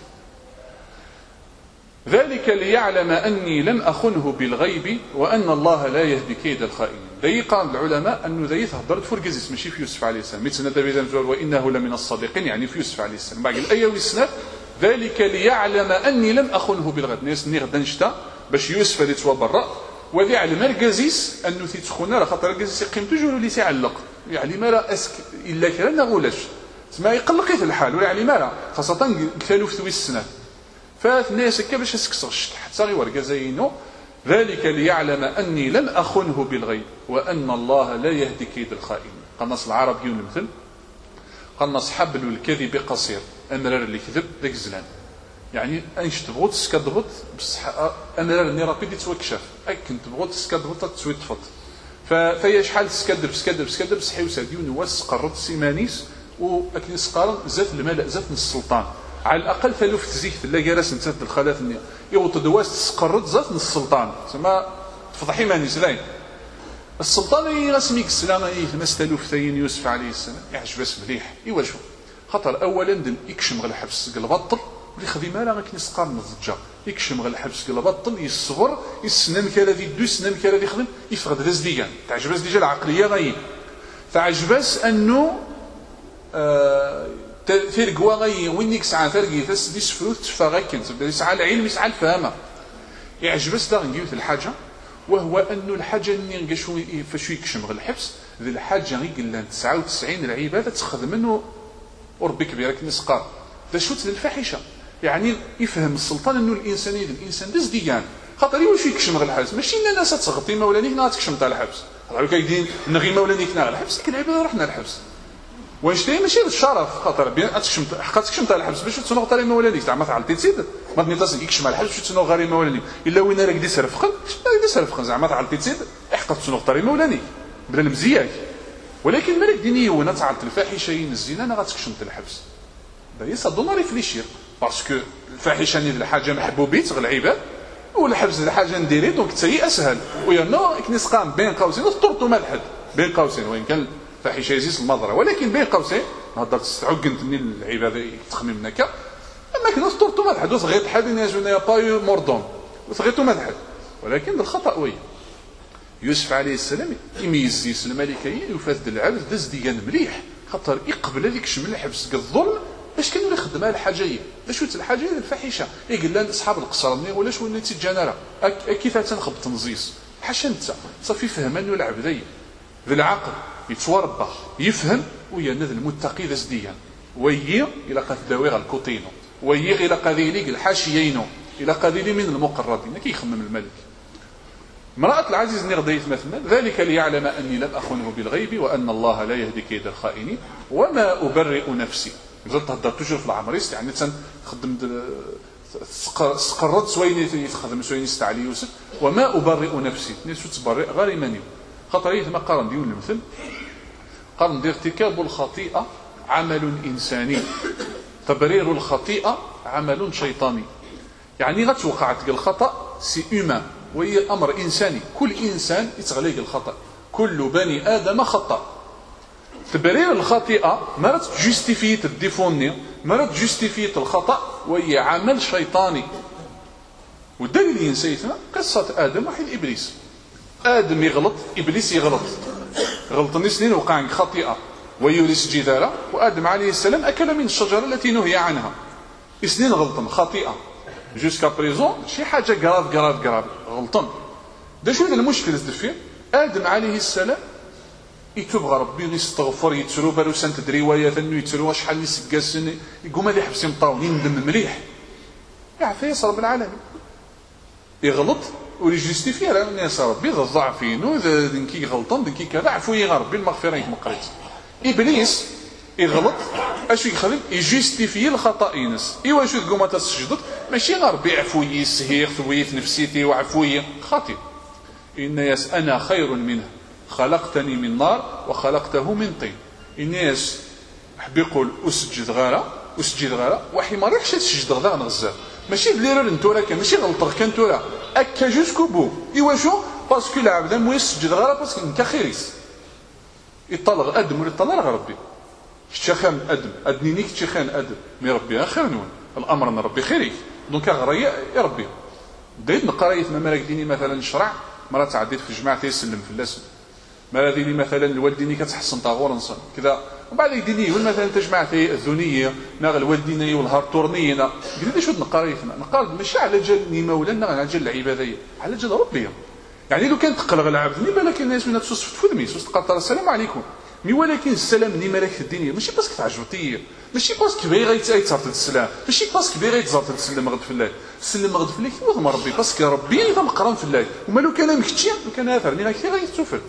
Speaker 1: ذلك ليعلم أني لم أخنه بالغيب وأن الله لا يهدي كيد الخائنين. ذي قال العلماء أنه ذي هضرت فرقزيس ماشي في يوسف عليه السلام مثل ندى وإنه لمن الصادقين يعني في يوسف عليه السلام بعد الآية والسنة ذلك ليعلم أني لم أخنه بالغيب ناس غدا نشتا باش يوسف اللي توبرأ وذي على مركزيس انه تيتخونا راه خاطر الكازيس يقيم توجور اللي تيعلق يعني ما راه اسك الا كان نغولاش تما يقلق في الحال ولا يعني ما راه خاصه قتالوا في ثوي السنه فالناس هكا باش تسكسر الشط حتى غير كازاينو ذلك ليعلم اني لم اخنه بالغيب وان الله لا يهدي كيد الخائن. قناص العرب يون المثل قناص حبل الكذب قصير امرار اللي كذب ذاك الزلان يعني انش تبغوت تسكدبط بصح انا راني رابيد يتوكشف كنت تبغوت تسكدبط تسوي تفط فهي شحال تسكدب صحي وساديون واس قررت سيمانيس واكن سقارن زات الملأ زات السلطان على الاقل فلوف تزيك لا جالس نتا الخلاف النية يوط دواس تسقرت زات السلطان تما تفضحي ماني زلاين السلطان رسمي السلام مستلوف ثين يوسف عليه السلام يعجبس مليح ايوا شوف خاطر اولا يكشم غير الحبس قال بطل اللي خديمه راه كيسقر من الضجه يكشم غير الحبس قال بطل يصبر يسنن كلا ذي دو سنن كلا ذي خدم يفقد داز ديان تعجبس ديجا العقليه غاي تعجبس انه تيرقوا غاي وينك ساعه ترقي تس دي سفروت تفاغا كنت يسعى العلم يسعى الفهمه يعجبس دا نقيوث الحاجه وهو انه الحاجه اللي نقشو فاش يكشم غير الحبس ذي الحاجه غير قلنا 99 العباده تخدم منه وربي كبير كنسقار دا شوت للفاحشه يعني يفهم السلطان انه الانسان داز ديان خاطر واش يكشم غير الحبس ماشي ان الناس تغطي مولانيك نا تكشم تاع الحبس قالوا كايدين نغي مولانيك نا الحبس لكن العباد رحنا الحبس واش تاي ماشي الشرف خاطر بين تكشم تاع الحبس باش تسنو غطي مولانيك تاع ما تعلطي تزيد ما تنيطاس يكشم على الحبس باش تسنو غاري مولانيك الا وين راك دي سرفخن دي سرفخن زعما تعلطي تزيد احقق تسنو غطي مولانيك بلا المزياك ولكن مالك دينيه وانا تعلط الفاحشه الزنا انا غتكشم تاع الحبس باهي صدونا ريفليشير باسكو الفاحشه ني الحاجه محبوبيت غير العباد والحبس الحاجه نديري دونك حتى اسهل ويا كنسقام بين قوسين طرطو مع الحد بين قوسين وين كان الفاحشه يزيد المضره ولكن بين قوسين نهضر تستعقنتني العباده تخمم منك اما كنا سطورتو ما تحدث غير تحد يا با موردون وثغيتو ما تحد ولكن بالخطا وي يوسف عليه السلام يميز الملكيه يفاد العبد دز ديال مليح خاطر يقبل هذيك الشمل الحبس الظلم باش كانوا يخدمها الحاجيه باش الحاجيه الفاحشه يقول لنا اصحاب القصر ولا شو نتي جنرا كيف تنخبط نزيس حاشا انت صافي فهم انه العبديه ذي العقل يتوربى يفهم ويا نذ المتقي ذا زديا ويي الى قد داوي غا الكوتينو ويي الى قضي لي الحاشيينو الى قضي لي من المقربين كيخمم الملك. امرأة العزيز نغديت مثلا ذلك ليعلم أني لم أخنه بالغيب وأن الله لا يهدي كيد الخائنين وما أبرئ نفسي. نزلت تهضر توجور في العمريست يعني تخدم سقرت سويني يتخدم سويني استعلي يوسف وما أبرئ نفسي نسو تبرئ غير مني خاطر ما قارن ديون المثل قارن دير ارتكاب الخطيئة عمل إنساني تبرير الخطيئة عمل شيطاني يعني غتوقعت الخطأ سي هيومان وهي أمر إنساني كل إنسان يتغلق الخطأ كل بني آدم خطأ تبرير الخطيئة ما تجستيفي الديفوني ما تجستيفي الخطأ وهي عمل شيطاني والدليل ينسيتنا قصة آدم وحيد إبليس آدم يغلط إبليس يغلط غلطني سنين وقع خطيئة ويورث جدارة وآدم عليه السلام أكل من الشجرة التي نهي عنها سنين غلطن خطيئة جوسكا بريزون شي حاجة قراب غلطن دا شنو المشكل الدفير آدم عليه السلام يتوب ربي يستغفر يتسرو بروسان تدري روايات انه يتسرو شحال يسكاسن يقوم هذا يحبس يمطاون يندم مليح يعفى يصرف رب العالمين يغلط ويجستيفي على الناس ربي ذا الضعفين وذا دنكي غلطان دنكي كذا عفو يا ربي المغفره يمقريت ابليس يغلط اش يخدم يجستيفي الخطا ينس ايوا شو تقوم تسجدت ماشي ربي عفو يسهير ثويت نفسيتي وعفويه خاطئ الناس انا خير منه خلقتني من نار وخلقته من طين الناس حب يقول اسجد غاره وحي ما ريحش تسجد غدا نغزال ماشي بليرور نتورا كان ماشي غلطر كان تورا اكا جوسكو بو ايوا شو باسكو العبد مو يسجد غاره باسكو انت خيريس يطلق ادم ولا يطلق ربي شتخان ادم ادنينيك تشخان ادم مي ربي خير نون الامر ان ربي خيريك دونك غريا يا ربي ديت نقرايت ما مالك ديني مثلا شرع مرات عديت في جماعه يسلم في اللسن ما ديني مثلا الوالديني كتحسن طاغور نصن كذا ومن بعد يديني يقول مثلا تجمع الذونيه ناغ الوالديني والهارتورنيين قلت شو نقرايتنا نقال ماشي على جال نيما ولا على جال العباديه على جال ربي يعني لو كان تقلق العبد ني بالك الناس من تصف فدمي تقطر السلام عليكم مي ولكن السلام ني مالك الدنيا ماشي باسكو تعجبتي ماشي باسكو باغي غيتصرف السلام ماشي باسكو باغي يتصرف السلام غد في الله السلام غد في الله كيما ربي باسكو ربي اللي مقرن في الله وما لو كان مكتشي لو كان اثر ني غير غيتسفل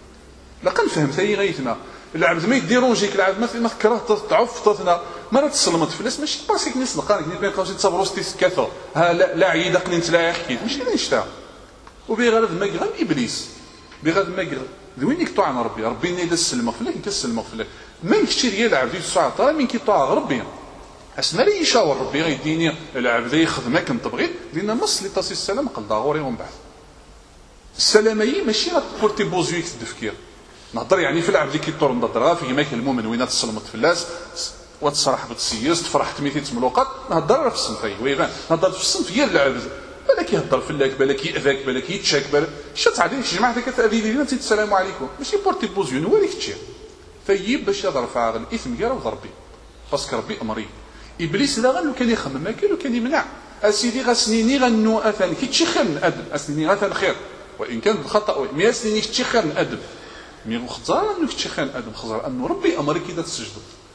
Speaker 1: لقد فهمت هي غيثنا العبد ما يديرونجيك العبد ما تكره تعف تثنا ما تسلمت فلاس ماشي باسكو نيس لقانك ني بين قوسين تصبروا ستيكاثو ها لا عيد قنين تلا حكيت ماشي غير نشتا وبغرض ما غير ابليس بغرض ما غير وين يقطع عن ربي ني السلمه فلاك كسلمه فلاك ما يكثر ديال العبد يسعى من كيطاع ربي اسنا لي يشاور ربي غيديني العبد يخدمك كنت بغيت لان نص لي تصي السلام قل ضغوري ومن بعد السلامي ماشي بورتي بوزويك التفكير نهضر يعني في العبد كيطور نهضر في ماك المؤمن وين تسلمت في اللاس وتصرح بتسيس تفرحت ميتي تملوقات نهضر في الصنف ويبان نهضر في الصنف هي العبد بالك يهضر في الله بالك ياذاك بالك يتشاك بالك شات عادي شي جماعه كتاذي لينا السلام عليكم ماشي بورتي بوزيون وليك تشير فيب باش يضرب فاعل الاثم كاع وضربي باسكو ربي امري ابليس لا غير كان يخمم ما كان كان يمنع اسيدي غسنيني غنو اثن كي تشي خير من ادم اسنيني غثن خير وان كان بالخطا مي اسنيني تشي خير من ادم مي خزار انك تشي خير من ادم خزار انه ربي امرك كذا تسجد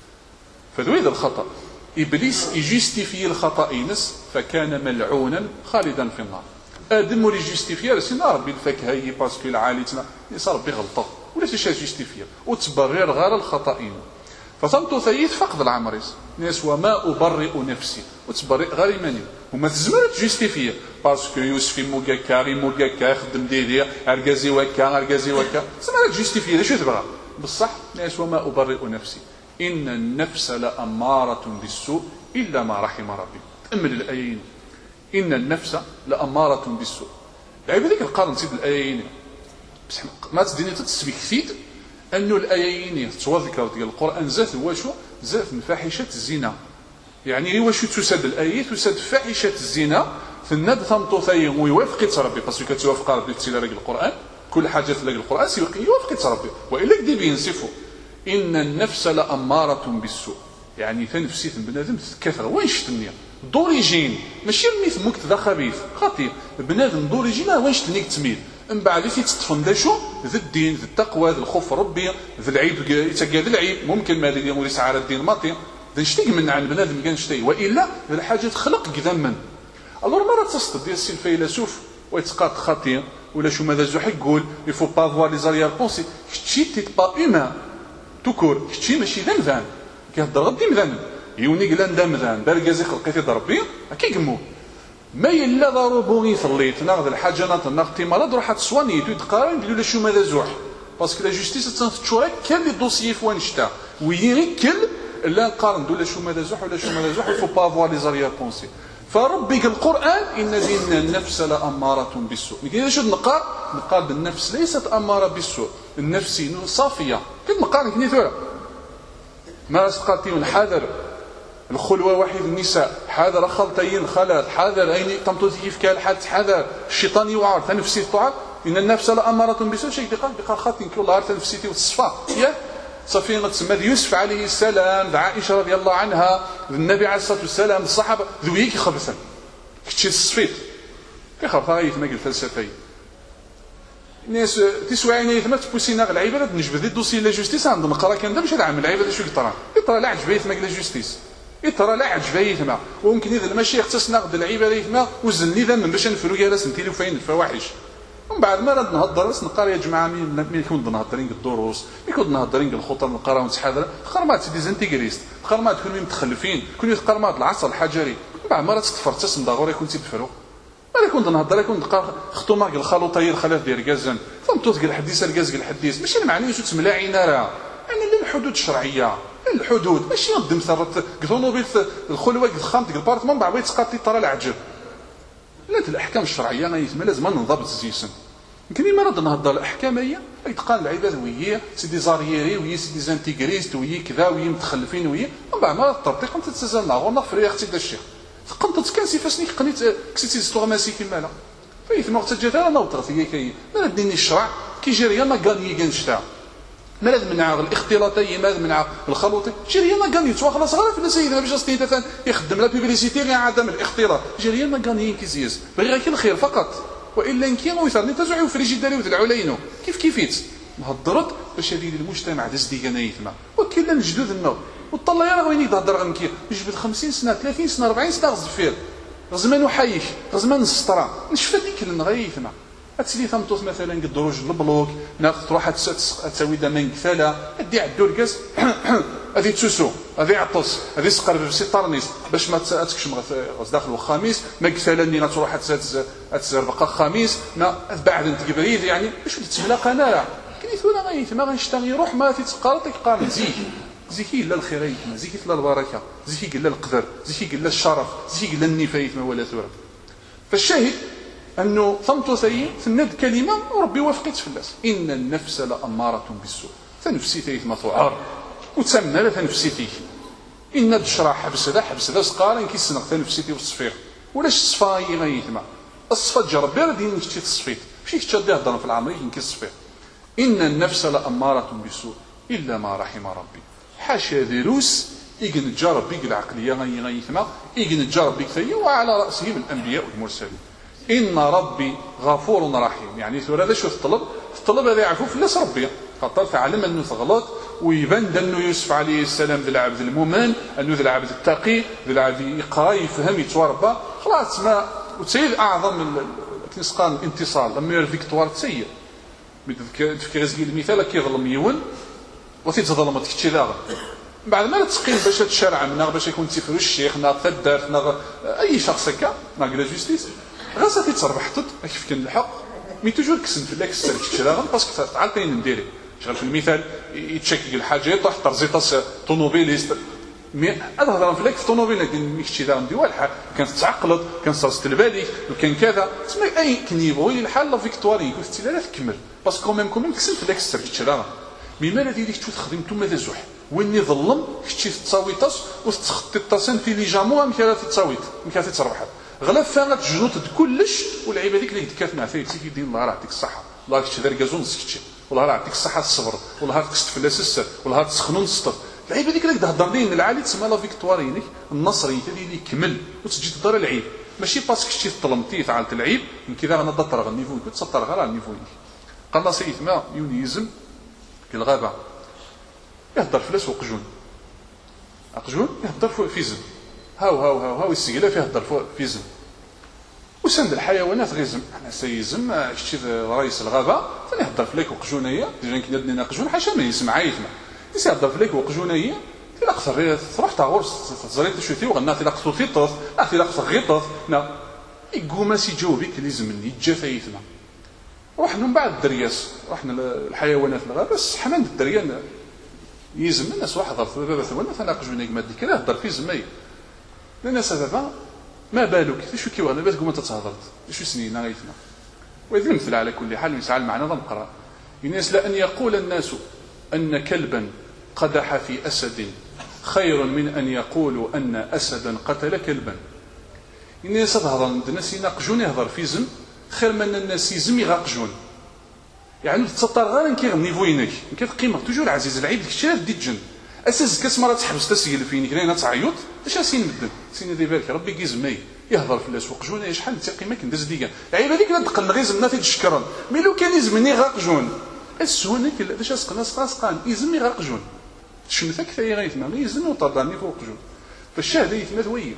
Speaker 1: فذوي الخطا ابليس يجستيفي الخطا ينس فكان ملعونا خالدا في النار ادم ولي جستيفيا سينا ربي الفاكهه هي باسكو العاليتنا صار ربي غلطه ولا شي جستيفيا وتبرر غير الخطأين فتنتو ثيث فقد العمريس ناس وما ابرئ نفسي وتبرئ غير ماني وما تزمر تجستيفيا باسكو يوسف موكاكا خدم ديدي ارغازي وكا زعما تجستيفيا شنو تبغى بصح ناس وما ابرئ نفسي ان النفس لاماره بالسوء الا ما رحم ربي تامل الايين ان النفس لاماره بالسوء لعب هذيك القرن سيد الايين ما تديني تتسبي كثير انه الايين تذكر ديال القران زاد هو شو بزاف من فاحشه الزنا. يعني واش تسد الايه تسد فاحشه الزنا فالند ثمطوثي ويوافق ربي باسكو كتوافق ربي في تلاوه القران كل حاجه في القران يوافق ربي والا كدي بينصفوا ان النفس لاماره بالسوء. يعني فنفسي بنادم كثر وين شتني دوريجين ماشي الميث موك ذا خبيث خطير بنادم دوريجين وين شتني تميل من بعد في تتفن ذا شو ذا الدين ذا التقوى ذا الخوف ربي ذا العيب يتقاد العيب ممكن ما اللي يسعى الدين ماطي ذا نشتي من عن بنادم كان شتي والا ذا حاجه تخلق كذا من الور مره تصدق ديال السي الفيلسوف ويتقاط خطير ولا شو ماذا زوح يقول يفو با فوار لي زاريير بونسي كتشي تيت با اومان توكور كتشي ماشي ذا مذان كيهضر غدي مذان يوني قلا ندا مذان بركازي خلقيتي ضربي كي قمو ما يلا ضربوني صليت ناخذ الحاجه ناخذ تيمارض روح تصواني تقارن يقولوا له شو ماذا زوح باسكو لا جوستيس تنفتشوا كان لي دوسيي فوان شتا ويري كل لا نقارن ولا شو ماذا زوح ولا شو ماذا زوح فو با فوار لي زاريير بونسي فربك القرآن إن ذين النفس لأمارة بالسوء. كي شو نقار بالنفس ليست أمارة بالسوء، النفس صافية. كي نقار كني ثورة. ما استقاتي حاذر الخلوة واحد النساء، حاذر خلطين خلات، حاذر أين تمتوز كيف كان حاذر الشيطان يوعر تنفسي طاعة إن النفس لأمارة بالسوء. شيء قال خاطين كل الله تنفسيتي وتصفى. يا صفينة تسمى يوسف عليه السلام عائشة رضي الله عنها النبي عليه الصلاة والسلام الصحابة ذويك خبثا كتشي الصفيت كيخاف غاية ما الفلسفة الناس تسوى عيني ثم تبوسينا العبادة نجبد الدوسي لا جوستيس عند نقرا كان دا باش نعمل العبادة شو يطرى لا عجبيه ثم لا جوستيس يطرى لا عجبيه ثم وممكن إذا ماشي اختص ناخذ العبادة ثم وزني ذا من باش نفرو يا راس نتيلو فين الفواحش ومن بعد ما رد نهضر نقرا يا جماعه مين يكون نهضرين الدروس يكون نهضرين الخطر نقراو نتحاضر خرمات دي زانتيغريست خرمات كونوا متخلفين كونوا خرمات العصر الحجري من بعد ما راه تفرت تسم داغور يكون تيدفرو ما يكون نهضر يكون نقرا خطومه قال الخلوطيه الخلاف ديال كازن فهمتوا قال الحديث الكاز قال الحديث ماشي المعني شو تملاعين راه يعني للحدود الشرعيه الحدود ماشي نضم ثرت طوموبيل الخلوه الخامط البارتمون بعد يتقاطي طرا العجب لا الاحكام الشرعيه غيتم لازم ننضبط الزيسن يمكن ما رد نهضر الاحكام هي يتقال العباد وهي سيدي زارييري وهي سيدي زانتيغريست وهي كذا وهي متخلفين وهي من بعد ما التطبيق انت تتزال غير نغفر يا اختي دا الشيخ تقنطت كان سيفاسني قنيت كسيتي ستوغماسي كيما لا فايت ما وقت انا نوطرت هي كاين ما نديني الشرع كيجي ريال ما غاني كنشتا ما لازم منع الاختلاطيه ما لازم منع الخلوطي جي ريال ما غاني توا خلاص غير في سيدنا باش استيتا يخدم لا بيبليسيتي غير عدم الاختلاط جي ريال ما غاني كيزيز بغي غير الخير فقط والا نكين ويثرني تزعيو في رجداري وذلعولينو كيف كيفيت مهضرت باش هذه المجتمع داز ديكانا يثما وكلا الجدود النور والطليان راه وين يهضر غنكي يجبد 50 سنه 30 سنه 40 سنه غزفير غزمان وحيش غزمان السطرا نشفى ديك النغيثما هتسلي ثمطوس مثلا قد دروج البلوك ناخذ تروح تسوي دمان كفاله ادي عدو الكاس هذه تسوسو هذه عطس هذه سقر بسي طرنيس باش ما تكشم داخل الخميس ما كفالني غتروح تزربق الخميس ما بعد انت كبريد يعني باش تتملاق انا راه كنيثونا غايت ما غنشتغل يروح ما تيتقارط يقارن زيكي لا الخير ما زيكي لا البركه زيكي لا القدر زيكي لا الشرف زيكي لا النفايت ما ولا ثوره فالشاهد انه ثمطوثي تند كلمه وربي وافقت فلاس ان النفس لاماره بالسوء فنفسي تيث ما تعار وتسمى لا تنفسيتي ان الشرع حبس ذا سقارن كيسنق تنفسيتي والصفير ولاش الصفاي غيثما الصفات جرب راه نشتي تصفيت ماشي تشد هضر في العمر يمكن الصفير ان النفس لاماره بالسوء الا ما رحم ربي حاشا ذروس يجن تجارب بك العقليه غيثما يجن تجارب بك ثي وعلى راسهم الانبياء والمرسلين ان ربي غفور رحيم يعني ثور هذا شو الطلب هذا يعفو فلاس ربي خاطر فعلم انه تغلط ويبان انه يوسف عليه السلام ذا العبد المؤمن انه ذا العبد التقي ذا العبد يقرا يفهم يتوربى خلاص ما وتسيد اعظم كنسقان الانتصار لما ير فيكتوار تسير تفكر زكي المثال كيظلم يون وتظلمت كتشي داغ بعد ما تسقيم باش تشرع منا باش يكون تيفرو الشيخ نا الدار نا اي شخص هكا نا لا جوستيس غاسا تيتصرف حطت كيف كان الحق مي توجور كسن في لاك السلك تشراغل باسكو تعال فين نديري شغل في المثال يتشكك الحاجه يطيح طرزيطاس طونوبيليست مي هذا هضر في لاك في طونوبيل لكن ماشي دار ندير والو كان تعقلط كان صرست البالي وكان كذا تسمى اي كان يبغي الحال لا فيكتواري يقول لا تكمل باسكو كوميم كسن في لاك السلك تشراغل مي مالا ديريك تخدم نتوما ذا زوح وين يظلم كتشي تصاويطاس وتخطي الطاسان في لي جامو مكا تتصاويط مكا تتربح غلا فانت جنوط كلش واللعيبه ديك اللي كانت مع فايت سيدي دين الله راه يعطيك الصحه الله كتشي دار كازون سكتشي والله راه يعطيك الصحه الصبر والله تكست فلاس السر والله تسخنون السطر اللعيبه ديك اللي تهضر لين العالي تسمى لا فيكتوارينيك النصري اللي يكمل وتجي تدار العيب ماشي باسكو شتي طلمتي تعال العيب من كذا انا ضطر النيفو كنت تسطر غير على النيفو قال سيد ما يونيزم في الغابه يهضر فلاس وقجون اقجون يهضر في زم هاو السيله فيه يهضر في زم وسند الحيوانات غيزم انا سيزم شتي رئيس الغابه ثاني يهضر فيك وقجونيه ديجا كنا قجون حاشا ما يسمع عايثنا يهضر فيك وقجونيه تلا قصر تروح تغورس تزريت شوتي وغنا تلا قصو تيطوف تلا قصر غيطوف نا يقوم سيجاوبك اللي زمني جا فايتنا رحنا من بعد الدرياس رحنا الحيوانات الغابه بس حنان الدريان يزم الناس واحد هضر في بابا ثوانا ثنا قجونيه كما ديك كلا هضر في زماي لان سببا ما بالك شو كي وانا تقوم انت تهضرت شو سنين غايتنا وإذا مثل على كل حال يسعى المعنى نقرا الناس لأن يقول الناس أن كلبا قدح في أسد خير من أن يقولوا أن أسدا قتل كلبا الناس تهضر الناس يناقجون يهضر في زم خير من الناس يزم يغاقجون يعني تسطر غير كيغني فوينك كتقيمه توجور عزيز العيب كشاف دي الجن اساس كاس مرات تحبس تسيل فينك لين تعيط اش سين مدن سين دي بالك ربي كيزمي يهضر في الاسواق جون شحال تقيمه كندز ديكا عيب هذيك لا دقل غير زمنا تشكرن مي لو كان يزمني غاق جون السونك باش اسقنا سقان يزمي غاق جون شنو ثي غيثنا يزمي وطردني فوق جون فالشاهد يتمثل وي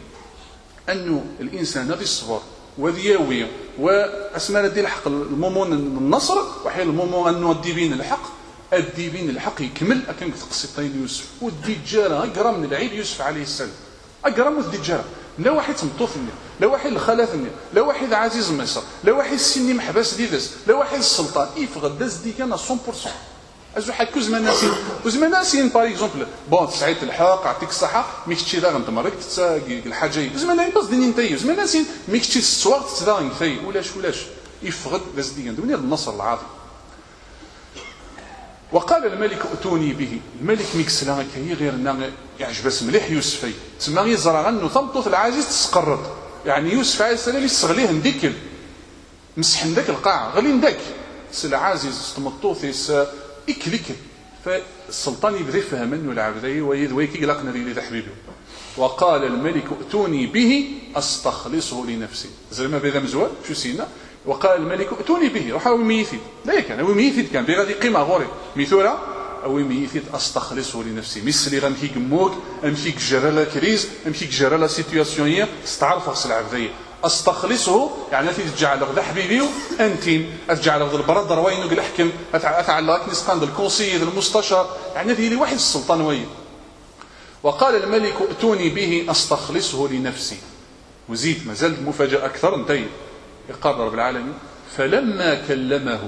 Speaker 1: انه الانسان هذا الصبر وذياوي واسماء ديال الحق المومون النصر وحيل المومون انه الديبين الحق الديبين الحق يكمل كان تقصي طين يوسف والدجاله اقرا من العيب يوسف عليه السلام اقرا من الدجاله لا واحد مطوفني لا واحد الخلافني لا واحد عزيز مصر لا واحد السني محبس ديدس لا واحد السلطان يفغد داز دي كان 100% ازو حكو زمان ناسين وزمان ناسين باغ اكزومبل بون سعيد الحق يعطيك الصحه مي كنتي دا غنتمرك الحاجه زمان يبص ديني نتاي زمان ناسين مي كنتي السوار تدا نفاي ولاش يفغد داز دي كان دوني النصر العظيم. وقال الملك ائتوني به الملك ميكسلا كي غير يعجبس مليح يوسفي تما يزرع انه ثمطوط العزيز تسقرد يعني يوسف عليه السلام يستغليه نديك مسحن ذاك القاع غلي نداك سل عزيز تمطوث اكليك فالسلطان يبدا يفهم انه العبدي ويكي لقنا لي حبيبي. وقال الملك ائتوني به استخلصه لنفسي زعما بهذا مزوال شو سينا وقال الملك ائتوني به روح ميثيد لا كان هو ميثيد كان بغادي قيمه غوري ميثورا او ميثيد استخلصه لنفسي مثلي غنمشي كموك امشي كجرا لا كريز امشي كجرا لا سيتوياسيون هي استعرف خص العبديه استخلصه يعني تجعل غدا حبيبي انتين تجعل غدا البرد روينو الحكم اتعلق نسقان الكونسي المستشار يعني هذه لي واحد السلطان وين. وقال الملك ائتوني به استخلصه لنفسي وزيد ما زالت مفاجاه اكثر انتهي يقال رب العالمين فلما كلمه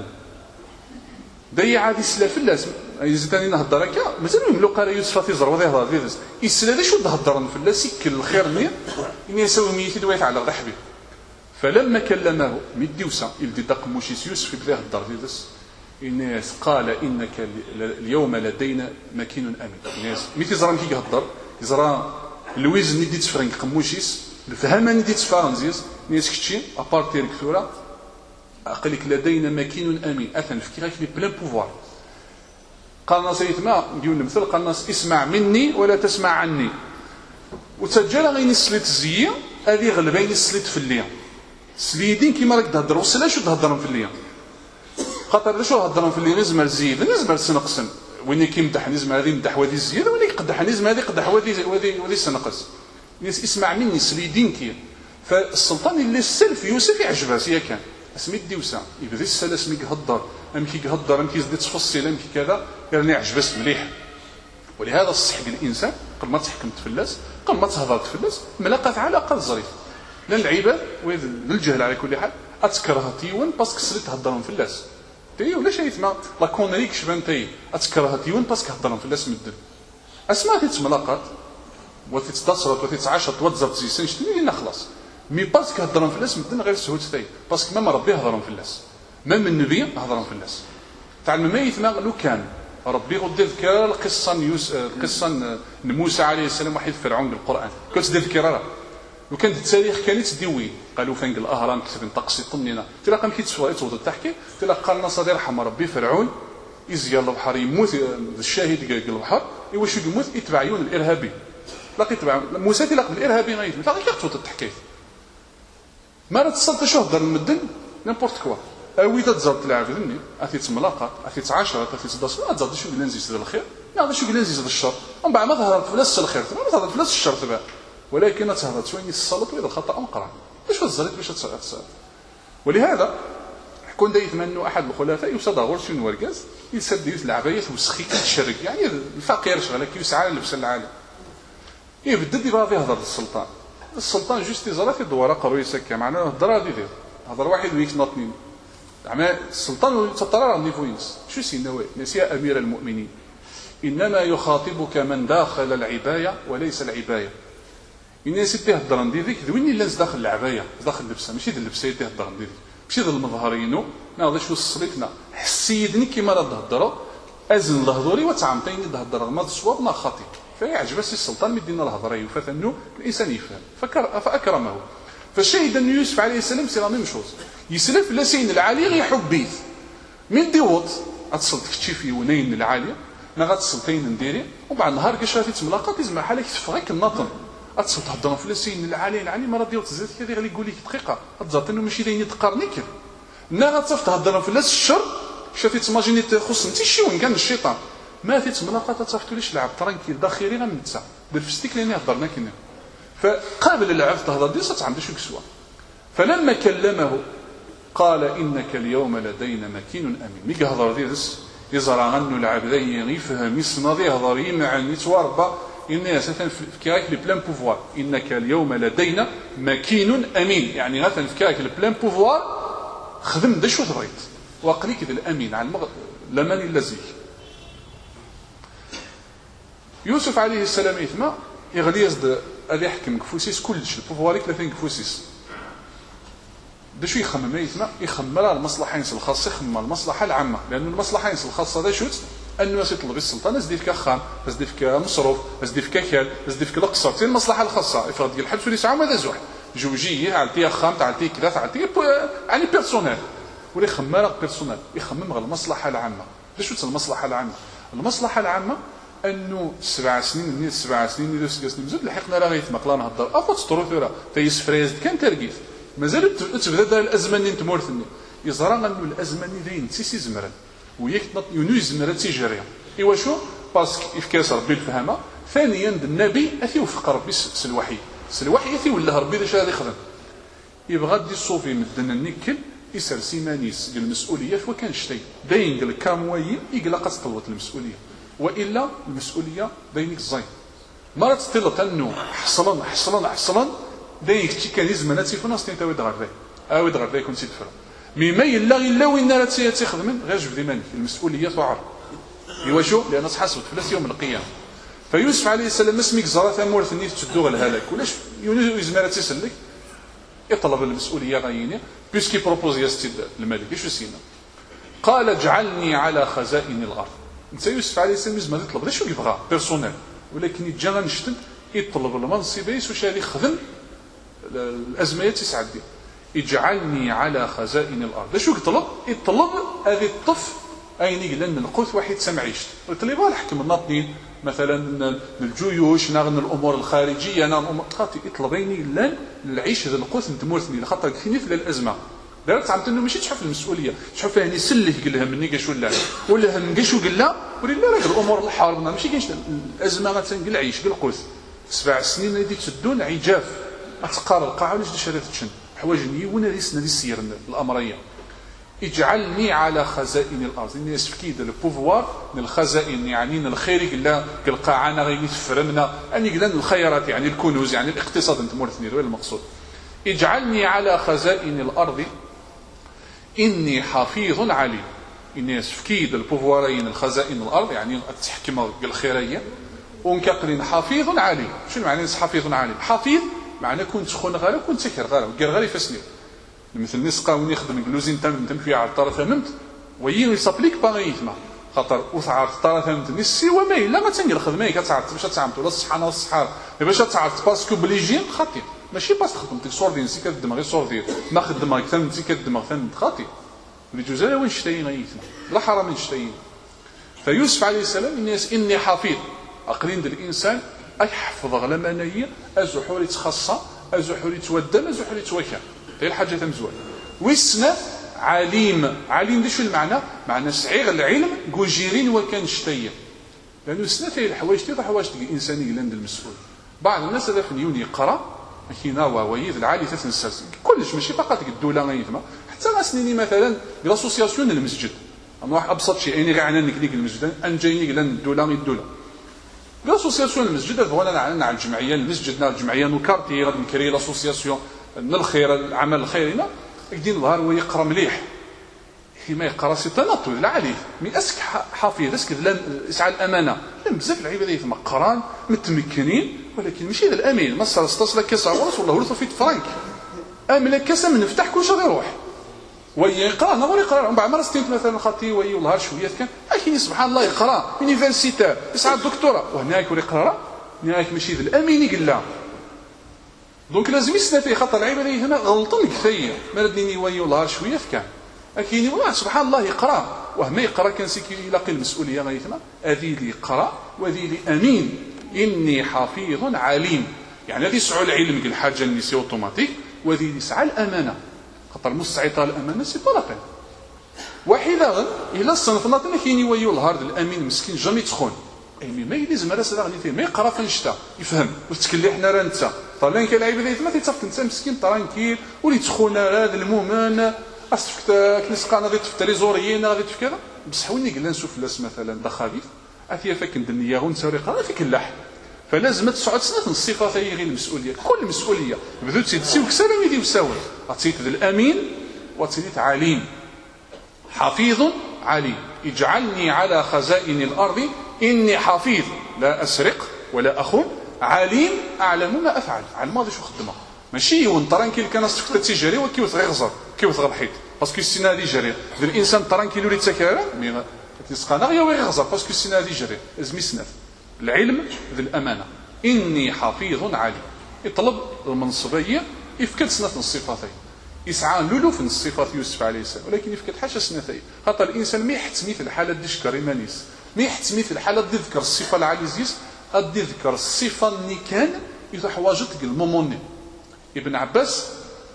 Speaker 1: دي عادي سلاف اللاس يزيدني نهضر هكا مازال يملو قال يوسف تيزر وضع يهضر فيدس يسلا شو تهضرن في اللاس يكل الخير ني اني يسوي ميتي دويت على غدا حبيب. فلما كلمه مديوسا يلدي دقموشيس يوسف بدا يهضر فيدس الناس قال انك اليوم لدينا مكين امن الناس ميتي زران كي يهضر يزرا لويز نديت فرنك قموشيس الفهم نديت فرانزيز ناس كتشي ابارتير كثوره اقلك لدينا مكين امين اثن فكيرك لي بلان بوفوار قالنا سيدنا نقول المثل قالنا اسمع مني ولا تسمع عني وتسجل غير نسلت الزيه هذه غلبين نسلت في الليل سليدين كيما راك تهضر وصلا شو تهضرهم في الليل خاطر شو هضرهم في الليل نزمر زيد نزمر سنقسم وين كيمدح نزمر هذه مدح وهذه زياده وين يقدح نزمر هذه قدح وهذه سنقص اسمع مني سليدين كي فالسلطان اللي السلف يوسف يعجبها سيا كان اسمي الديوسا يبدا السل اسمي يهضر امشي يهضر امشي يزيد تفصيل امشي كذا يعني يعجبس مليح. ولهذا الصح الانسان قبل ما تحكم تفلس قبل ما تهضر تفلس ملاقات على اقل ظريف لان العباد والجهل على كل حال اتكره تيون باسكو سلي تهضرهم فلاس تي ولا شي يسمى لا كونريك شبان تي اتكره تيون باسكو هضرهم فلاس مدن اسماء تتملاقات وتتصرت وتتعاشر توزر تزيسن شتي نخلص مي باسكو هضرهم فلاس مدن غير سهول تي باسكو ما ربي هضرهم فلاس ما من النبي هضرهم فلاس تاع الميت ما لو كان ربي غدي ذكر القصه موسى عليه السلام وحيد فرعون بالقران كنت تذكر راه وكان التاريخ كان يتدوي قالوا فين الاهرام كتب تقصي طنينا تلاقى كيتصور يتوض تحكي تلاقى قال صدير رحم ربي فرعون يزيا البحر يموت الشاهد قال البحر واش يموت يتبع عيون الارهابي لقيت تبع موسى تلاقى بالارهابي غير تلاقى كيتوض تحكي ما تصلت شو هضر المدن نيمبورت كوا اوي تزرد تلعب ذني اثي تملاقه اثي 10 اثي 11 تزرد شو قلنا نزيد الخير لا شو قلنا نزيد الشر ومن بعد ما ظهرت فلاس الخير ما ظهرت فلاس الشر تبع ولكن تهضر شويه الصلاه وإذا الخطا مقرا باش تزرد باش تصلي ولهذا كون دايت منه احد الخلفاء يصدى غرس ورقاز يسد يوث العبايه وسخي كيتشرق يعني الفقير شغله كيسعى لبس العالم يبدد يبغى يهضر السلطان جوست يزرا في الدوره قروي سكه معنا الهضره اللي يدير هضر واحد ويك ناطنين زعما السلطان تطرى نيفوينس شو سينوي نسيا امير المؤمنين انما يخاطبك من داخل العبايه وليس العبايه الناس تهضر ندير ذيك وين اللي داخل العبايه داخل اللبسه ماشي د اللبسه تهضر ندير ماشي د المظهرينو ناضي شو الصليتنا حسيدني كيما راه تهضروا ازن الهضوري وتعمتين تهضر ما صواب ما خاطئ فيعجب السلطان مدينا الهضره فانه الانسان يفهم فاكرمه فالشاهد ان يوسف عليه السلام سي لا ميم شوز يسلف لسين العالي غير حبيت من ديوط اتصلت كتشي في ونين العاليه ما غتصلتين نديري وبعد النهار كاش غادي تملاقى تزمع حالك تفغيك النطن اتصل تهضر في لسين العالي ما راه ديوط زاد كذا غادي يقول لك دقيقه تزات انه ماشي داين تقارني كذا نا غتصف تهضر في لاس الشر شافي تماجيني تخص انت شي وين كان الشيطان ما تتملاقى تتصفتوليش لعب ترانكيل داخلي غير نتسع دير فستيك لاني هضرنا كنا فقابل العبد تهضر دي ستعمل شو كسوا فلما كلمه قال انك اليوم لدينا مكين امين مي هضر ديس يزرع عنه العبدين يفهم يسمع دي هضر يمعني يتواربا الناس مثلا في كاك لي بلان بوفوار انك اليوم لدينا مكين امين يعني مثلا في كاك لي بلان بوفوار خدم دا شو تبغيت وقليك ذا الامين على لمن الذي يوسف عليه السلام يثما يغلي يزد اللي يحكم كفوسيس كلش البوفواري 30 كفوسيس دا شو يخمم يثما يخمم المصلحه الخاصه يخمم المصلحه العامه لان المصلحه الخاصه دا شوت انه يطلب السلطان ازدي فيك خان ازدي فيك مصروف ازدي فيك كال ازدي فيك القصر تي المصلحه الخاصه افرض ديال الحبس ولي ساعه ماذا زوح جوجيه عالتي خام تعالتي كذا تعالتي يعني بيرسونيل ولا يخمم بيرسونيل يخمم غير المصلحه العامه باش شوت المصلحه العامه المصلحه العامه انه 7 سنين 7 سنين 6 سنين زاد لحقنا راه غيتمق لا نهضر افوت ستروثورا تيس فريز كان ترقيت مازال تبدا دار الازمه اللي تمورثني يزرى انه الازمه اللي داين سي زمران وياك يونو زمرا تيجريا ايوا شو باسكو افكاس ربي الفهمه ثانيا النبي اثي وفق ربي الوحي اثي ولا ربي اش غادي يخدم يبغى دي الصوفي مدن النكل يسر سيمانيس ديال المسؤوليه فوا كان شتي باين قال كاموي يقلق تطلبت المسؤوليه والا المسؤوليه بينك الزين مرات تطلط انه حصلا دايك تي كان يزمناتي في ناس تنتوي دغري اوي دغري كنت تفر مما الا وين راه تيخدم غير جبدي مانك المسؤوليه تعر ايوا شو لان تحاسب فلاس يوم القيامه فيوسف عليه السلام اسمك زرا ثمورث نيت تدو الهلاك ولاش يزمر تيسلك يطلب المسؤوليه غيني بيسكي بروبوزي استيد الملك شو سينا قال اجعلني على خزائن الارض انت يوسف عليه السلام زعما يطلب شو يبغى بيرسونيل ولكن يجي غنشتد يطلب المنصب واش غادي يخدم الازمات تسعدي اجعلني على خزائن الارض شو يطلب هذه الطف اين لان القوت واحد سمعيش قلت لي باه الحكم الناطنين مثلا الجيوش ناغن الامور الخارجيه ناغن خاطي يطلبيني لان العيش هذا القوت نتمورثني خاطر كاينين في الازمه دارت عملت انه ماشي تشوف المسؤوليه تشوف يعني سلك قال لها مني كاش ولا نقشو قال لا ولي لا راه الامور الحرب ماشي كاينش الازمه غتنقل العيش قال القوت 7 سنين اللي تسدون عجاف اتقار القاعه ولاش دي تشن حوايج نيونا ريسنا دي السير الامريه اجعلني على خزائن الارض اني اسفكيد البوفوار من الخزائن يعني الخير قال القاعه انا غير تفرمنا اني قال الخيرات يعني الكنوز يعني الاقتصاد انت مورثني وين المقصود اجعلني على خزائن الارض اني حفيظ عليم اني اسفكيد البوفوارين الخزائن الارض يعني التحكم الخيريه ونكقلين حفيظ عليم شنو معنى حفيظ عليم حفيظ معناه كنت خون غير كنت سكر غير غير يفسني مثل نسقا ونخدم جلوزين تم فيها على الطرف فهمت ويين يسابليك باغي يسمع خاطر وثعرت طرا فهمتني السوا ما الا ما تنقل الخدمه كتعرف باش تعمت ولا الصحه ولا الصحار باش تعرف باسكو بليجين خاطي ماشي باش تخدم ديك صور ديال نسي كتخدم غير صور ديال ما خدمها فهمتي كدمها فهمت خاطي الجزاله وين شتاين غيتنا لا حرام نشتاين. فيوسف عليه السلام الناس اني حفيظ اقلين ديال الانسان يحفظ الامانيه ازحور يتخصى ازحور يتودل ازحور يتوكل هي الحاجه مزوال. ويسنا عليم دي شو المعنى؟ معنى صغير العلم كوجيرين وكان شتيه لانه سنا فيه الحوايج تي حوايج الانسان يقلند المسؤول. بعض الناس هذا فنيون يقرا كاينه ويد العالي تنسى كلش ماشي فقط الدوله غيفما حتى غاسنيني مثلا لاسوسياسيون المسجد اما واحد ابسط شيء يعني غير عنا نكليك المسجد ان جايني قال الدوله غير الدوله لاسوسياسيون المسجد بغينا على الجمعيه المسجد الجمعيه نكارتي غادي نكري لاسوسياسيون من الخير العمل الخيرنا يدين ظهر ويقرا مليح فيما يقرا سي تنطل العالي مي اسك حافظ اسك يسعى الامانه بزاف العباد يتما قران متمكنين ولكن ماشي ذا الامين ما صار كاس عرس والله ولث في فرانك املا كاس من نفتح كل شيء يروح ويقرا نظر يقرا بعد ما رستيت مثلا خطي وي والله شويه كان لكن سبحان الله يقرا يونيفرسيتي يسعى الدكتوراه وهنا يكون يقرا هناك ماشي ذا الامين يقلا دونك لازم يستفي خاطر العباد هنا غلطن كثير ما ردني وي والله شويه كان لكن والله سبحان الله يقرا وهما يقرا كان سيكي يلاقي المسؤوليه غيثما هذه اللي يقرا وهذه اللي امين اني حفيظ عليم يعني هذه يسعى العلم الحاجه اللي سي اوتوماتيك وهذه اللي يسعى الامانه خاطر مستعطى الامانه سي طلقه وحيدا الا صنفنا كاين يويو الهارد الامين مسكين جامي تخون اي ما يلزم راسه غادي ما يقرا فنشتا يفهم وتكلي حنا راه انت طالين كاين العباد ما تيتصف انت مسكين ترانكيل ولي تخون هذا المؤمن اصفك كنسقانا غير في تريزوريين غادي في كذا بصح وين قلنا نشوف الناس مثلا دا خبيث اتيا فاك النيه ونسوري قرا فيك اللح فلازم تسعود سنه الصفات هي غير المسؤوليه كل مسؤوليه بدو تسيو كسالم يدي مساوي عطيت الامين وعطيت عليم حفيظ عليم اجعلني على خزائن الارض اني حفيظ لا اسرق ولا اخون عليم اعلم ما افعل على الماضي شو خدمه ماشي وين ترانكيل كان استفدت تيجري وكيوث غير غزر كيوث غير الحيط باسكو السنه هذه جري الانسان ترانكيل ولي تسكر مي تسقانا غير غزر باسكو السنه هذه جري لازم يسنف العلم ذي الامانه اني حفيظ عليم يطلب المنصبيه يفكد سنه الصفاتين يسعى لولو في الصفات يوسف عليه السلام ولكن يفكد حاجه سنتين خاطر الانسان ما يحتمي في الحاله دي شكر ايمانيس ما يحتمي في الحاله دي ذكر الصفه العزيز ادي ذكر الصفه اللي كان يتحواجت الموموني ابن عباس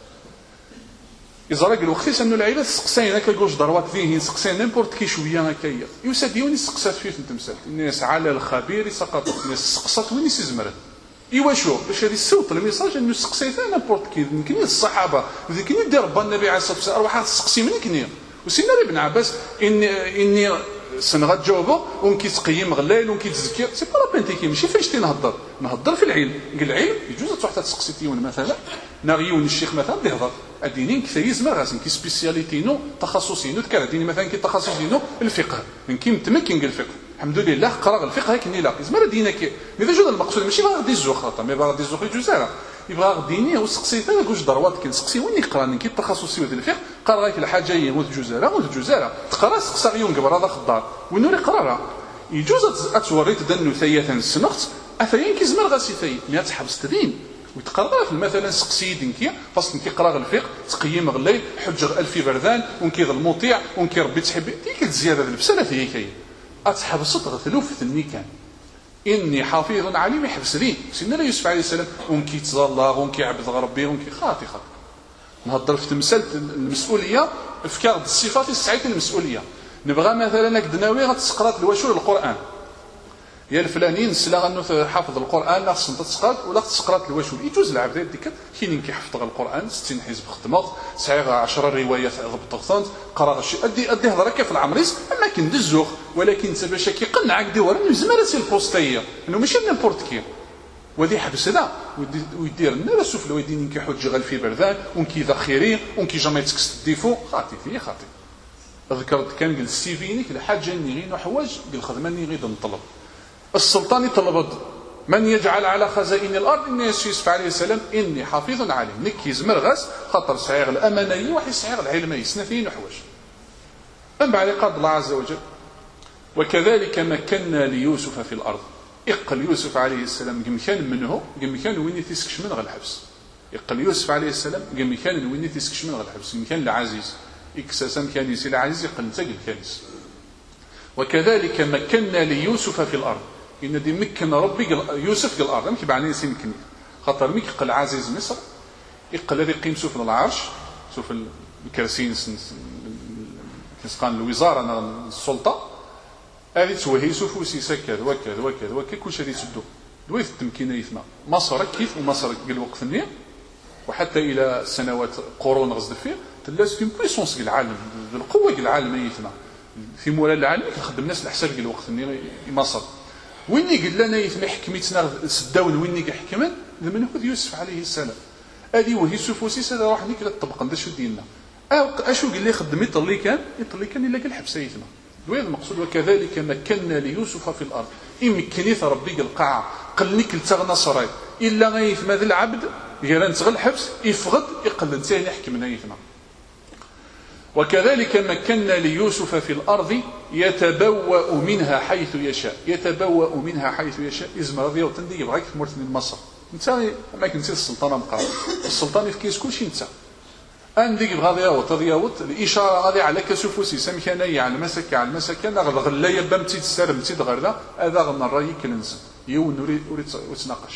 Speaker 1: إذا راجل وقتاش أنه العيلة سقسين هكا كوش ضروات فيه سقسين نيمبورت كي شوية هكايا يسديوني سقسات فيه تمثال الناس على الخبير سقطت الناس سقسات وين يسمرت إيوا شو باش هذه الصوت الميساج أنه سقسيتها نيمبورت كي يمكن الصحابة يمكن يدير ربنا النبي عليه الصلاة والسلام أروح تسقسي منك نيا وسينا ابن عباس إني سنغاد جاوبه ومكي تقيم غلال ومكي تزكي سي با لا بنتي كي ماشي فاش نهضر في العلم قال العلم يجوز تروح تسقسيتيون مثلا ناغيون الشيخ مثلا يهضر اديني كثيز ما غاسن كي سبيسياليتينو تخصصينو تكاد اديني مثلا كي تخصصينو الفقه من كي متمكن الفقه الحمد لله قرا الفقه هيك ني لاقي زعما دينا كي اذا جوج المقصود ماشي باغي دي الزوخ خاطر مي باغي دي الزوخ يجوزها يبغى ديني وسقسيت انا كوش ضروات كنسقسي وين يقرا كي التخصصي وديال الفقه قرا غير الحاجه هي وتجوزها تقرا سقسا يوم قبل هذا خضار وينوري قرا يجوز اتوريت دنو ثيثا السنخت افين كي زمر غاسي ثي ما تحبس تدين ويتقرا في مثلا سقسي دينكيا فاصل كيقرا الفقه تقيم غلي حجر الفي بردان ونكيض المطيع ونكي ربي تحبي ديك الزياده البساله هي كاين اتحبس تغثلو في النيكان اني حفيظ عليم يحبس لي سيدنا يوسف عليه السلام ونكي تزلغ ونكي عبد ربي ونكي خاطي نهضر في تمثال المسؤوليه في كارد الصفات السعيده المسؤوليه نبغى مثلا كدناوي غتسقرات الواشور القران يا الفلانيين سلا انه حافظ القران لا خصك تسقرات ولا تسقرات الواشور يجوز العبد ديك كاين كيحفظ القران 60 حزب ختمه صايغ 10 روايات ضبط خصنت قرا شي ادي هضره كيف العمريس اما كندز الزوخ ولكن انت باش كيقنعك ديور انه زعما سي البوستيه انه ماشي نيمبورت كي ودي حبس لا ويدير لنا لا سفل ويدين كيحج غير في بردان ونكي ذخيري ونكي جامي تكست الديفو خاطي فيه خاطي ذكرت كان قال السي في نيك الحاجه ني غير حوايج قال الخدمه ني غير نطلب السلطان يطلب من يجعل على خزائن الارض ان يوسف عليه السلام اني حفيظ عليم نكي زمر غاس خاطر صعيغ الامانيه وحي صعيغ العلميه سنتين حوايج من بعد قال الله عز وجل وكذلك مكنا ليوسف في الأرض. يقل يوسف عليه السلام قمكان منه قمكان وين تيسكش من غير الحبس. يقل يوسف عليه السلام قمكان وين تيسكش من غير الحبس. قمكان العزيز إكساسا كان يسير العزيز يقل نتا قمكانيس. وكذلك مكنا ليوسف في الأرض. إن دي مكن ربي يوسف في الأرض مكي بعني يمكن خاطر ميك يقل عزيز مصر يقل الذي يقيم سوف العرش سوف الكرسين كنسقان الوزارة السلطة هذه توهي سوف وسيسا كذا وكذا وكذا وكذا كل شيء يسدو دويت التمكين يثنى مصر كيف ومصر قال وقت النية وحتى إلى سنوات قرون غزد فيه تلاس في بويسونس العالم القوة العالم يثنى في مولا العالم يخدم الناس الحساب قال وقت النية مصر ويني قال لنا يثنى حكمتنا سداون ويني حكما لمن هو يوسف عليه السلام هذه وهي سوف وسيسا راح نيك طبقا دا شو ديالنا اشو قال لي خدم يطلي كان الا قال حبسه يثنى وهذا المقصود. وكذلك مكنا ليوسف في الارض يمكنيت ربي القاعه قلنيك لتغنى صراي الا غيث ماذا العبد غير انت غير الحبس يفقد يقل ثاني يحكمنا يثنى. وكذلك مكنا ليوسف في الارض يتبوأ منها حيث يشاء. يتبوأ منها حيث يشاء ازم رضي وتندي يبغاك في مرتين مصر انت ما كنتي السلطانه مقام السلطان في كيس كلشي انت عندك غادي ياوط الاشاره غادي على كسوفوسي سمكانيه على المسكن غلا يبا متي تسرم متي تغردا هذا غن الراي كننسى يون وريت وتناقش.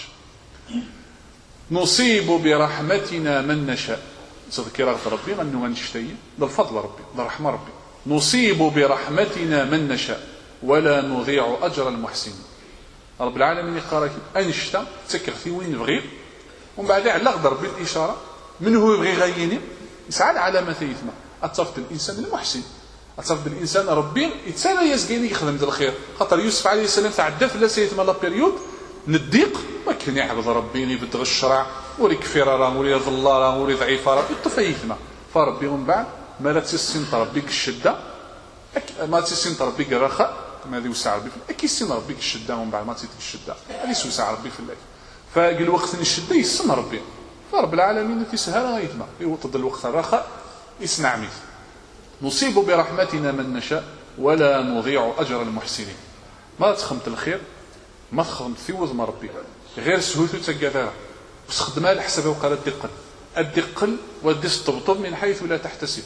Speaker 1: نصيب برحمتنا من نشاء تذكر ربي انه غنشتي بالفضل ربي بالرحمه ربي. نصيب برحمتنا من نشاء ولا نضيع اجر المحسنين. رب العالمين يقرا انشتا تكرثي وين بغي ومن بعد على غدر بالاشاره من هو يبغي غيني يسعى على ما ثيثنا اتصفت الانسان المحسن اتصفت الانسان ربي يتسنى يسقيني يخدم الخير خاطر يوسف عليه السلام تعدى في لاسيت مال لا بيريود نديق ما كان يعبد ربي اللي بدغ الشرع ولي كفيره ولي ظلاره ولي ضعيفه يطفيثنا فربي من بعد ما لا تسين ربك الشده ما تسين ربك الرخاء ما ذي وسع ربي اكيد سين ربك الشده ومن بعد ما تيتك الشده هذه وسع ربي في الليل فقال وقت الشده يسن ربي فرب العالمين تسهل غيثنا يوطد الوقت الرخاء يصنع مثل. نصيب برحمتنا من نشاء ولا نضيع اجر المحسنين. ما تخمت الخير ما تخمت ثوز ما ربي غير سهوثو تقدر بس خدمها على حسابها وقال الدقل وديس طبطب من حيث لا تحتسب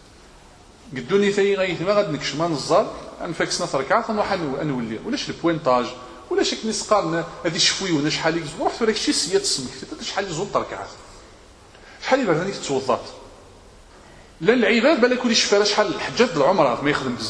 Speaker 1: قدوني ثاني غيث ما غاد نكش ما نزار انفكسنا ركعات نروح نولي ولاش البوينتاج ولا شك نسقالنا هذه شفوي ولا شحال يكذب رحت ولا شي سيات السمك شحال يزول ركعات شحال يبغي توضات لا العباد بالك كل شفاره شحال الحجاج العمره ما يخدم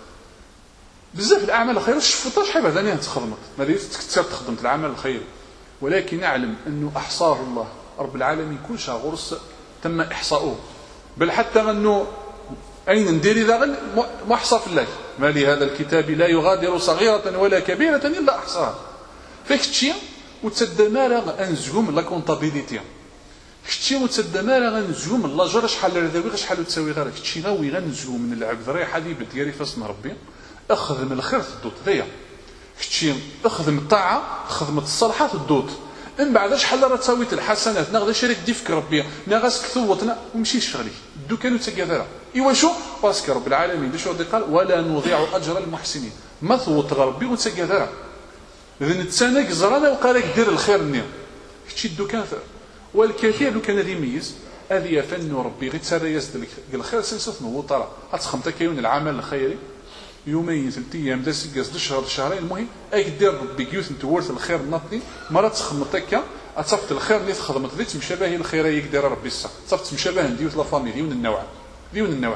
Speaker 1: بزاف الاعمال الخير شفتها شحال بعدني تخدمت ما ديت تكثر تخدمت العمل الخير ولكن نعلم انه احصاه الله رب العالمين كل شيء غرس تم احصاؤه بل حتى انه اين ندير اذا محصى في الله ما لهذا الكتاب لا يغادر صغيرة ولا كبيرة الا احصاها فكتشي وتدمر انزهم لا كونطابيليتي كتشي وتدمر غنزهم لا جرى شحال رذاوي شحال تساوي غير كتشي غاوي غنزهم من العبد ريحه دي بدياري فاصن ربي اخذ من الخير تدوت ذيا كتشي اخذ من الطاعه خدمه الصالحات تدوت من بعد شحال راه تساويت الحسنات ناخذ شريك ديفك ربي ناغاسك ثوتنا ومشي شغلي دو كانوا تكذرا ايوا شو باسكو رب العالمين دي شو قال ولا نضيع اجر المحسنين ما ثوت ربي وتكذرا اذا نتسانق زرانا وقال لك دير الخير النير كتشي دو كان والكثير لو كان هذا يميز هذه فن ربي غير تسريز ديك الخير سنسف نوطرا اتخمت كيون العمل الخيري يومين 3 ايام داس قصد شهرين المهم اك دير ربي كيوت نتورث الخير نطني مره تخمت هكا اتصفت الخير اللي تخدمت ذيت مشابه الخير يقدر ربي الصح تصفت مشابه ديوت لا فامي ديون النوع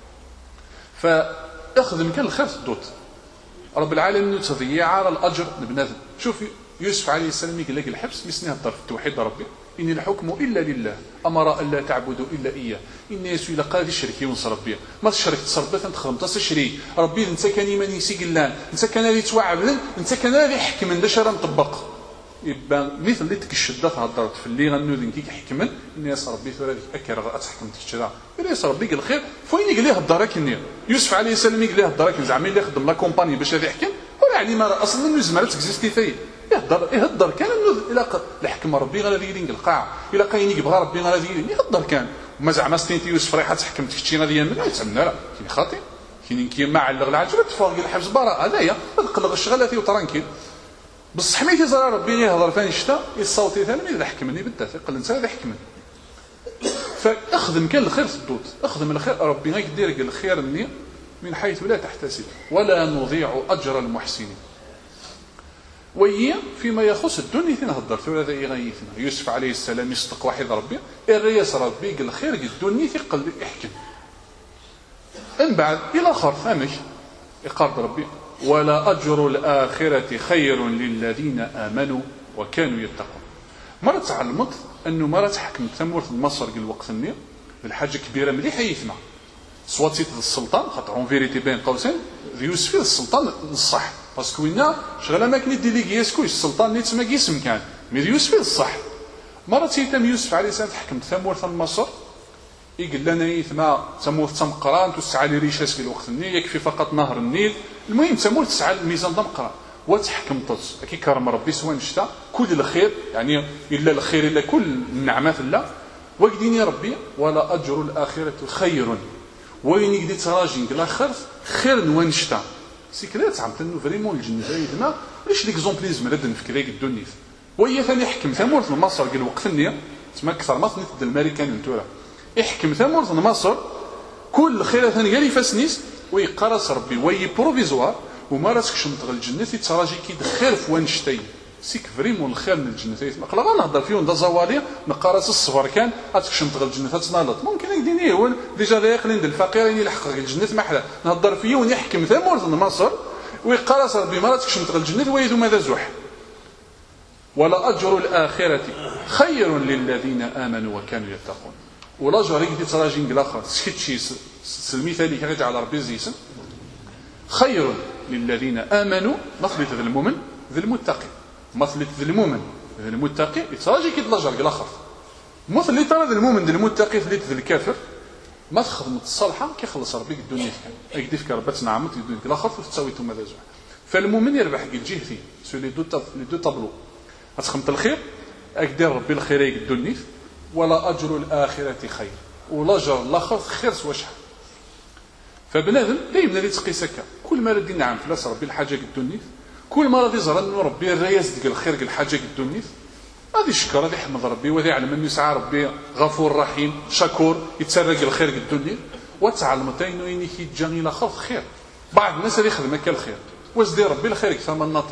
Speaker 1: فاخذ مكان الخير تدوت رب العالمين تضيع على الاجر بنادم. شوف يوسف عليه السلام قال لك الحبس مسني هضر في توحيد ربي إن الحكم إلا لله أمر ألا تعبدوا إلا إياه إن يسوي لقاذي الشرك يونس ربي ما تشرك تصربت أنت خدمت تشري ربي أنت كان يمن يسيق الله أنت كان هذه توعب أنت كان هذه حكم من دشرا مطبق يبقى مثل اللي تكشدت هضرت في اللي غنودن كيك حكما إن ياس ربي ثورة أكر أتحكم تشرا إلا ياس ربي قال الخير فين يقول ليه الدرك النير يوسف عليه السلام يقول ليه الدرك زعما اللي يخدم لا كومباني باش هذا يحكم ولا يعني ما أصلا إنه زمرت اكزيستي ثاني يهدر كان الى الحكم ربي غير هذه ديال القاعه الى كاين يبغى ربي غير هذه يهدر كان ما زعما ستينتي يوسف ريحه تحكم تكتشي غادي من يتمنى لا كاين خاطئ كاينين كيما علق العجبه تفرق الحبس براءه هذايا تقلق الشغلاتي وترانكيل بصح حميتي زرا ربي يهضر فين شتا الصوتي ثاني من حكمني بالذات يقول انت هذا حكمني فاخدم كان الخير تدوت اخدم الخير ربي غيدير لك الخير النية من حيث لا تحتسب ولا نضيع اجر المحسنين. وهي فيما يخص الدنيا تنهضر في هذا يغيثنا يوسف عليه السلام يصدق واحد ربي الرياس ربي قال الخير قال الدنيا ثقل يحكم من بعد الى اخر فهمش يقارب ربي ولا اجر الاخره خير للذين امنوا وكانوا يتقون. مرة تعلمت انه مرة حكمت ثمورة مصر قال الوقت النية بالحاجه كبيره مليحه يثمع صوتيت السلطان خاطر اون فيريتي بين قوسين يوسف السلطان الصح باسكو وينا شغله ما كاين ديليغياسكو السلطان اللي تسمى اسم كان مي يوسف الصح. مرة تيتم يوسف عليه السلام حكمت ثمورة مصر يقول لنا يثمع ثمورة تمقران تسعى لي ريشاس في الوقت النية يكفي فقط نهر النيل المهم ثمورة تسعى الميزان تمقران وتحكمت كي كرم ربي سواء نشتا كل الخير يعني الا الخير الا كل النعمات الله وقديني ربي ولا اجر الاخره خير وين يقدر تراجي الاخر خير نوانشتا سيكريت عمت انه فريمون الجنه فايدنا ليش ليكزومبليزم رد نفكر هيك الدنيا وهي ثاني يحكم ثمورة مصر قال وقت النية تسمى اكثر ما تنفذ الامريكان انتورا يحكم ثمورة مصر كل خير ثاني قال يفسنيس ويقرص ربي وي بروفيزوار وما راسكش نطغى الجنه تراجي كي دخير في وانشتي سيك فريمون الخير من الجنه ما قلا نهضر فيهم دا زواليه نقارس الصفر كان راسكش نطغى الجنه تنالط ممكن يديني هو ديجا داخل عند الفقيرين يلحق الجنه ما حلا نهضر فيه ونحكم ثمورة مصر ويقرص ربي ما راسكش نطغى الجنه ويدو ماذا زوح ولا اجر الاخره خير للذين امنوا وكانوا يتقون ولا جريك دي تراجي الاخر سكتشي المثالي كيرجع على ربي زيسن خير للذين امنوا مثل ذا المؤمن ذا المتقي مثل ذا المؤمن ذا المتقي يتراجي كي تلاجر الاخر مثل اللي ترى ذا المؤمن ذا المتقي ذا الكافر ما تخدم الصالحه كيخلص ربي الدنيا كان يدي فيك ربات نعمت الدنيا الاخر تساويتو ماذا زوج فالمؤمن يربح قال جهتي سو لي دو طابلو تخمت الخير اكدير ربي الخير الدنيا ولا اجر الاخره خير ولا جر الاخر خير سوا شحال فبنادم دائما اللي تقيس هكا كل ما ردي نعم فلاس ربي الحاجه الدنيا كل ما راضي يزرى انه ربي الرياس ديال الخير ديال الحاجه الدنيا غادي يشكر غادي يحمد ربي وغادي يعلم انه يسعى ربي غفور رحيم شكور يتسرق الخير ديال الدنيا وتعلم انه اني كيتجا الى خير خير بعض الناس اللي يخدم هكا الخير واش دير ربي الخير اكثر من النطم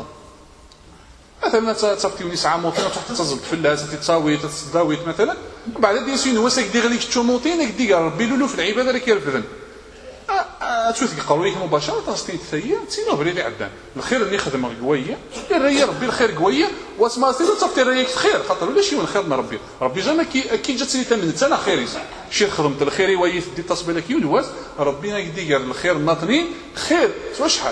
Speaker 1: مثلا تصفتي ساعه موطين تحط تزلط في اللاس تتصاوي تتصداويت مثلا بعد دي سين واسك دير لك تشوموطين دير ربي لولو في العباده اللي كيرفدن تشوف قرويك مباشره تصنيت ثيا تسينو بريدي عدان الخير اللي يخدم قويه الريا ربي الخير قويه واسما سيرو تصفتي ريك خير خاطر ولا شي من خير من ربي جا كي جات سيتا من انا خير شي خدمت الخير ويف دي تصبي لك يولواس ربنا يدير الخير الناطنين خير سوا شحال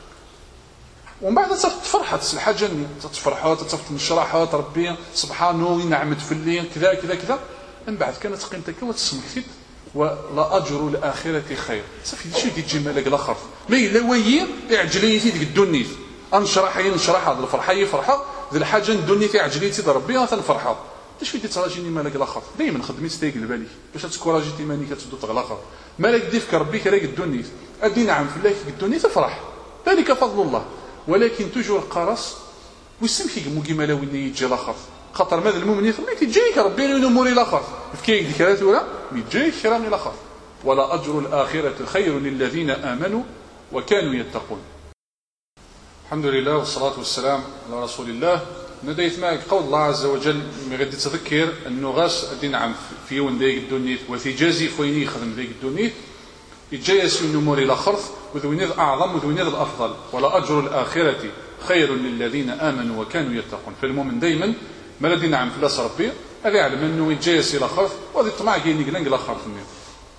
Speaker 1: ومن بعد تفرحت الحاجه اللي تفرحوا تتصفت نشرحوا ربي سبحانه ينعمت في الليل كذا كذا كذا من بعد كانت قيمتك وتسمح فيك ولا اجر الاخره خير صافي شي تجي مالك الاخر ما الا وهي اعجلي في ديك الدنيا انشرح هذا الفرحه يفرحها ذي الحاجه الدنيا تعجليتي ربي تنفرحها اش فيدي تراجيني مالك الاخر دائما خدمي ستيك البالي باش تكوراجيتي ماني كتدوط الاخر مالك ديفك ربي كراك الدنيا ادي نعم في الله في الدنيا تفرح ذلك فضل الله ولكن توجور قرص ويسمحي كيما لا وين يجي الاخر خاطر ماذا المؤمن يفهمك تجيك ربي ينمر الى الاخر فكاين ذكرات ولا يجيك كرام الى الاخر ولا اجر الاخره خير للذين امنوا وكانوا يتقون. الحمد لله والصلاه والسلام على رسول الله. نديت معك قول الله عز وجل مي غادي تذكر انه غاس غادي نعم في يوم ديك الدنيا وتجازي فين يخدم ديك الدنيا يتجايز النمور الى الاخر وذوينير اعظم وذوينير الافضل ولا اجر الاخره خير للذين امنوا وكانوا يتقون. فالمؤمن دائما ما الذي نعم فلاس ربي هذا يعلم انه يتجايز الى الاخر وهذا الطمع كاين يقلق الاخر في النيل.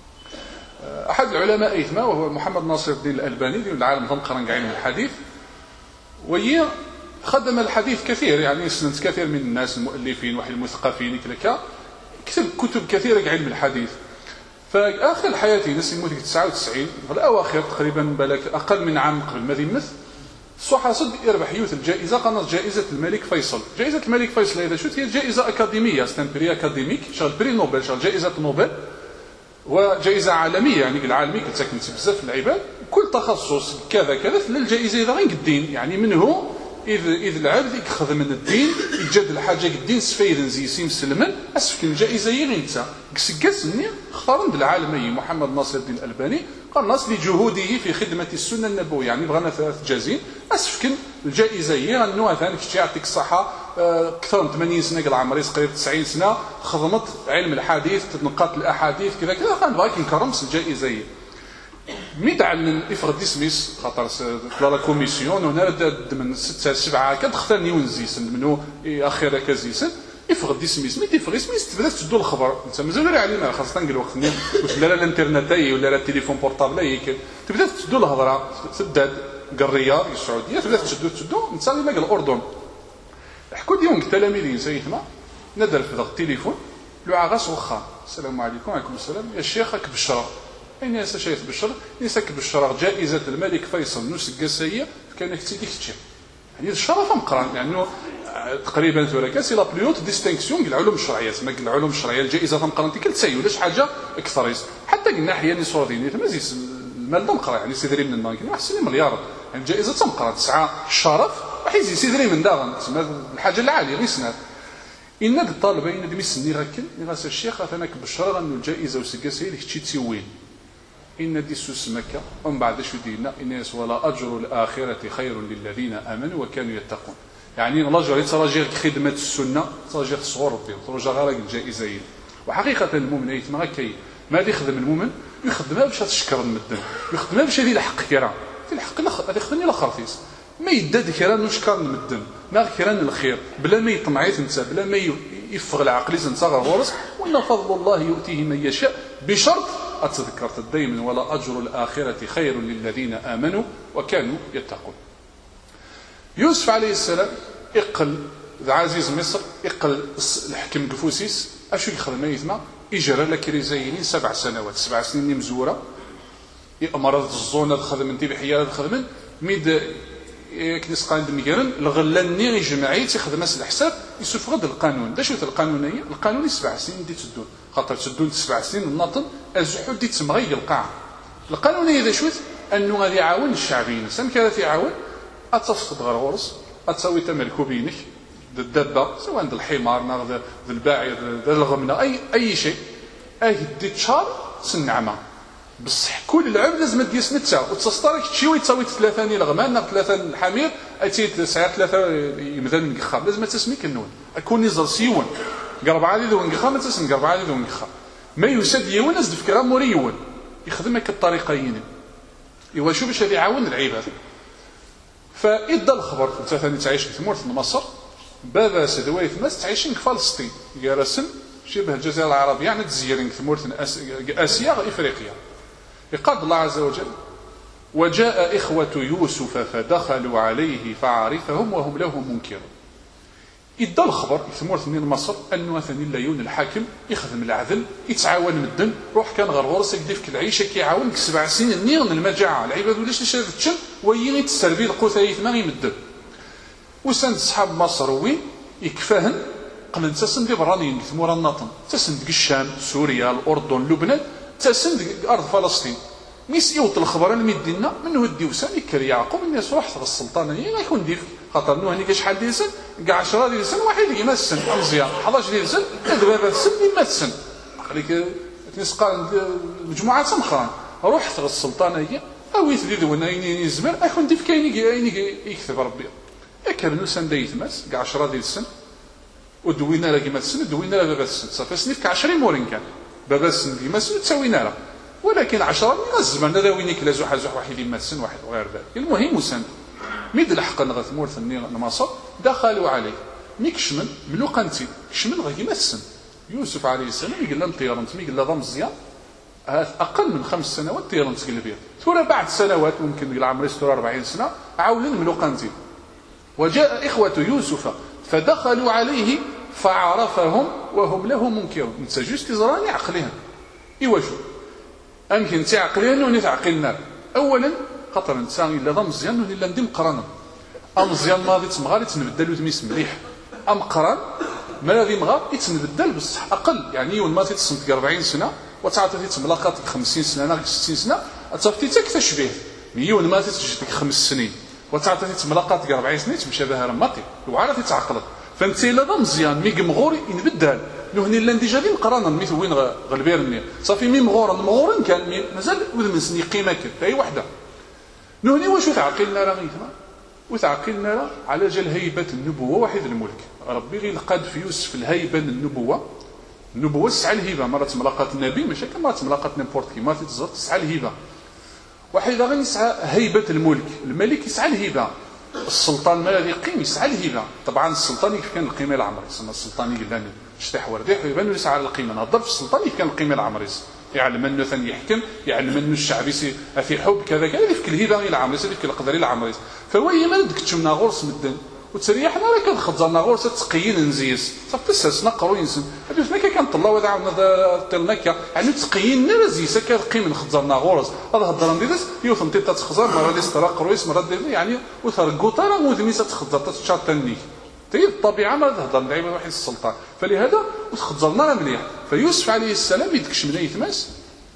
Speaker 1: احد العلماء ايثما وهو محمد ناصر الدين الالباني ديال العالم ذنقرن علم الحديث وهي خدم الحديث كثير يعني سنت كثير من الناس المؤلفين واحد المثقفين كذا كتب كتب كثيره في علم الحديث. فاخر حياتي نسي موت 99 في الاواخر تقريبا بالك اقل من عام قبل ما يمث صح صد يربح يوث الجائزه قناه جائزه الملك فيصل. جائزه الملك فيصل هذا شو هي جائزه اكاديميه ستان بري اكاديميك شغل بري نوبل شغل جائزه نوبل وجائزه عالميه يعني العالمي كتاكن بزاف العباد كل تخصص كذا كذا الجائزه اذا غير الدين يعني منه إذ العبد يخدم من الدين يجد الحاجة الدين سفيدا زي سيم سلمان أسفك الجائزة يغنتا قسني خارن العالمي محمد ناصر الدين الألباني قال ناس لجهوده في خدمة السنة النبوية يعني بغانا 3 جازين أسفك الجائزة هي النوع ثاني كشتي يعطيك الصحة أكثر من 80 سنة قال عمري قريب 90 سنة خدمت علم الحديث نقاط الأحاديث كذا كذا كان بغاك نكرمس الجائزة هي مي تعلن افرض اسميس خاطر لا كوميسيون هنا من 6 7 كتختار نيونزيس منو اخر كازيسن افرض اسميس مي تفرض اسميس تبدا تشدو الخبر انت مازال غير علينا خاصه قال وقت ولا لا الانترنت ولا لا التليفون بورطابل هيك تبدا تشدو الهضره سداد قال الرياض السعوديه تبدا تشدو انت ما قال الاردن حكوا ديون التلاميذ سيتما ندر في التليفون لو عغاس وخا السلام عليكم وعليكم السلام يا شيخك بشرى أين يا شيخ بشر يسك بالشرع جائزة الملك فيصل نوس القسية كان يكتدي كتير يعني الشرف مقران يعني تقريبا ولا كاس لا بليوت ديستينكسيون العلوم الشرعيه تسمى العلوم الشرعيه الجائزه مقران كل تساوي ولاش حاجه اكثر حتى قلنا احيانا صوردين تمازيس المال مقرا يعني سيدري من النار يعني حسني مليار يعني الجائزه مقرا 9 الشرف واحد سيدري من داغن تسمى الحاجه العاليه غير سنات ان الطالب ان دي مسني غاكن غاس الشيخ انا كبشر انه الجائزه وسكاسي اللي كتشي تسوين إن دي سوس مكة ومن بعد شو دينا إنس ولا أجر الآخرة خير للذين آمنوا وكانوا يتقون يعني الأجر يتراجع خدمة السنة تراجع صغور ربي تراجع غير الجائزين وحقيقة المؤمن يتمغى كي ما يخدم المؤمن يخدمها باش تشكر المدن يخدمها باش يدير الحق كرا في الحق هذا يخدمني الخرطيس ما يداد كرا نشكر المدن ما كرا الخير بلا ما يطمعيت انت بلا ما يفغ العقل انت غير ورث وان فضل الله يؤتيه من يشاء بشرط أتذكرت دائما ولا أجر الآخرة خير للذين آمنوا وكانوا يتقون. يوسف عليه السلام اقل عزيز مصر اقل الحكم قفوسيس اشو يخدم يثما يجرى لك رزايني 7 سنوات 7 سنين مزوره امراض الزونه خدم انت بحياه الخدمه ميد كنيس قاند ميغرن الغلاني يجمعي تخدم الحساب يسوف غد القانون دا شوت القانونيه القانوني 7 سنين دي تسدون خاطر تسدون 7 سنين الناطن الزحود دي تمغي القاع القانونيه اذا شوت انه غادي يعاون الشعبيين سم كذا يعاون اتصفد غير غرس اتساوي تملكو بينك الدابه سواء عند الحمار ناخذ الباعر الغمنه اي شيء دي تشار سنعمه بصح كل العبد لازم ديال سنتا وتصطرك شي تساوي 3 الغمان 3 الحمير اتي تسعه 3 يمثل نقخا لازم تسمي كنون اكون نزر سيون قرب عادي ذو نقخا ما تسن قرب عادي ذو نقخا ما يسد يون از فكره مريون يخدمك الطريقين ايوا شو باش يعاون العباد فإدى الخبر انت ثاني تعيش في مورث مصر بابا سدويت ناس تعيشين في فلسطين جالسن شبه الجزيره العربيه يعني تزيرين في مورث اسيا افريقيا يقال الله عز وجل وجاء إخوة يوسف فدخلوا عليه فعرفهم وهم له منكرون إدى الخبر يثمور ثنين مصر أنه ثاني لايون الحاكم يخدم العدل يتعاون مدن روح كان غير غرس يدير في العيشه كيعاون 7 سنين نيغن المجاعه العباد ولاش تشرفتشن ويني تستربي القثايث ما يمدن وسند صحاب مصر وين يكفاهن قبل تسند دي برانيين ثمور الناطن تسند الشام سوريا الاردن لبنان تسند ارض فلسطين ميس يوط الخبر المدينه منه الديوسان يكري يعقوب الناس روح السلطانيه غيكون دير خاطر نو هني شحال ديال سن كاع 10 ديال سن واحد اللي ما سن مزيان 11 ديال سن دابا سن اللي ما سن خليك تنسقى مجموعات اخرى روح السلطانيه او يثدي ونايني يزمر اكون ديف كاين يكتب ربي كان نو سن دايت ماس كاع 10 ديال السن ودوينا لها كيما السن دوينا لها بابا السن صافي سنيف 20 مورين كان بابا السن كيما السن تساوينا لها ولكن 10 من الزمان هذا وين يكلا زوح واحد يما السن واحد غير ذلك المهم وسن ميد الحق نغثمور ثني مصر دخلوا عليه ميكشمن منو قنتي كشمن غير كيما السن يوسف عليه السلام يقول لهم طيرنت مي قال له مزيان اقل من 5 سنوات طيرنت قلبيه ثورة بعد سنوات ممكن يقول عمري 40 سنه عاولن منو قنتي وجاء إخوة يوسف فدخلوا عليه فعرفهم وهم له منكرون انت جوست زراني عقلهم ايوا شو امكن تعقلين ونتعقلنا اولا خاطر الانسان الا مزيان ولا ندم قرانا مزيان ماضي تمغار يتنبدل وتميس مليح قران ما غادي مغا يتنبدل بصح اقل يعني يوم ما تتصنت 40 سنه وتعطي تملاقات 50 سنه 60 سنه تصافتي تكتشف به مليون ما تجدك 5 سنين وتعطي تملاقات 40 سنه تمشى بها رماتي وعرفتي تعقلت فانت الا مزيان مي مغوري ينبدل لهني لا ديجا دي مقرانا ميت وين غلبيرني صافي مي مغورن كان مازال من سني قيمه كي اي وحده نهني واش تعقلنا راه غيثما وتعقلنا راه على جال هيبه النبوه وحيد الملك ربي غير لقاد في يوسف الهيبه النبوه تسعى الهبه مرات ملاقات النبي ماشي كما ملاقات نيمبورت كي ما تتزر تسعى الهبه واحد غير يسعى هيبه الملك يسعى الهبه السلطان ما الذي يقيم يسعى الهبه طبعا السلطان كيف كان القيمه العمري يسمى السلطان قال شتاح ورديح يبان له يسعى القيمه نهضر في السلطان كيف كان القيمه العمري يعلم انه ثاني يحكم يعلم انه الشعب في حب كذا كذا في الهبه غير العمري في القدر العمري فهو ما دكتش من غورس مدن وتريحنا راه كنخزرنا غورس تقيين نزيس صافي تسالسنا قرو ينسن هذا فينا كنطلع وهذا عاودنا طلنا يعني تقيين رزيسه كتقيم نخزرنا غورس هذا هضر نديرس يوثن تيتا تخزر مره لي استرا قرويس مره دير يعني وثرقوطه راه مودميسه تخزر تشاتني تي الطبيعه ما تهضر دائما واحد السلطان فلهذا وتخزرنا راه مليح فيوسف عليه السلام يدكش من يتماس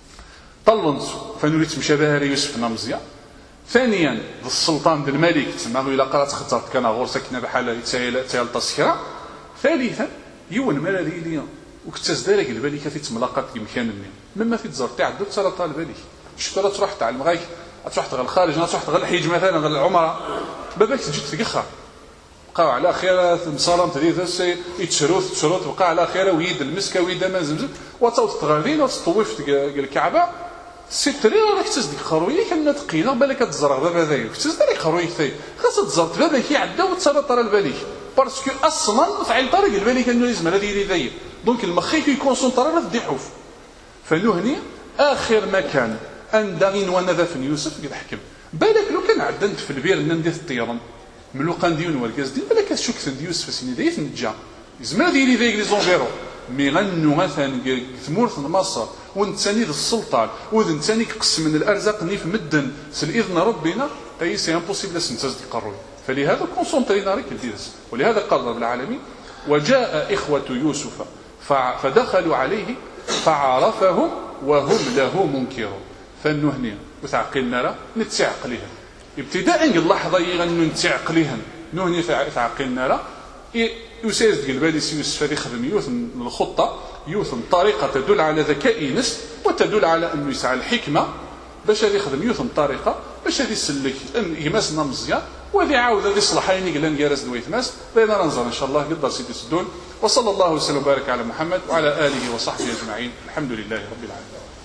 Speaker 1: طلنت فنريد مشابهه ليوسف مزيان ثانيا السلطان بالملك تما الا قرات خزرت كان غورسه كنا بحال تايل تسكره ثالثا يون مالي وكتاز دارك البالي كثيت تملاقات يمكن مما في تزر تاع عدو ترى طالب بالي شفت راه تروح تاع المغايك تروح غير الخارج تروح غير الحج مثلا غير العمره باباك تجي تفكخها بقاو على خير مصالم تريد يتشروت بقى على خير ويد المسكه ويد ما زمزم وتاو تغادين وتطوف الكعبه سيتري راه كتاز ديك خرويه كنا تقينا بالك تزرع بابا ذاك كتاز ديك خرويه ثاي خاص تزرت بابا كي عدا وتصرا طرا البالي باسكو اصلا فعل طريق البالي كان لازم هذا يدير ذاي دونك المخي كيكونسونطرا في الضحوف فلهني اخر مكان اندغين وانا في يوسف قد حكم بالك لو كان عدنت في البير ندير الطيران ملو كنديون والكاز ديال بالك كتشوك ثند يوسف سيني دايت نجا زعما ديري ذاك لي زونفيرو مي غنو مثلا ثمورث مصر ونتاني السلطان وذن ثاني قسم من الارزاق ني في مدن سالاذن ربنا اي سي امبوسيبل سنتاز دي قروي فلهذا كونسونطرينا ريك الديرس ولهذا قال رب العالمين وجاء اخوه يوسف فدخلوا عليه فعرفهم وهم له منكرون فنهني وتعقلنا راه نتعقليهم ابتداء اللحظه غنو نتعقليهم نهني تعقلنا راه يسير ديال بالي يوسف هذه يخدم يوثن الخطه يوثن طريقه تدل على ذكاء نفس وتدل على انه يسعى الحكمه باش هذه يخدم يوثن طريقه باش هذه يسلك يماسنا مزيان وهذه عاود هذه صلاحين قال نجارس دويت ماس بينا ننظر ان شاء الله قدر سيدي سدون وصلى الله وسلم وبارك على محمد وعلى اله وصحبه اجمعين الحمد لله رب العالمين.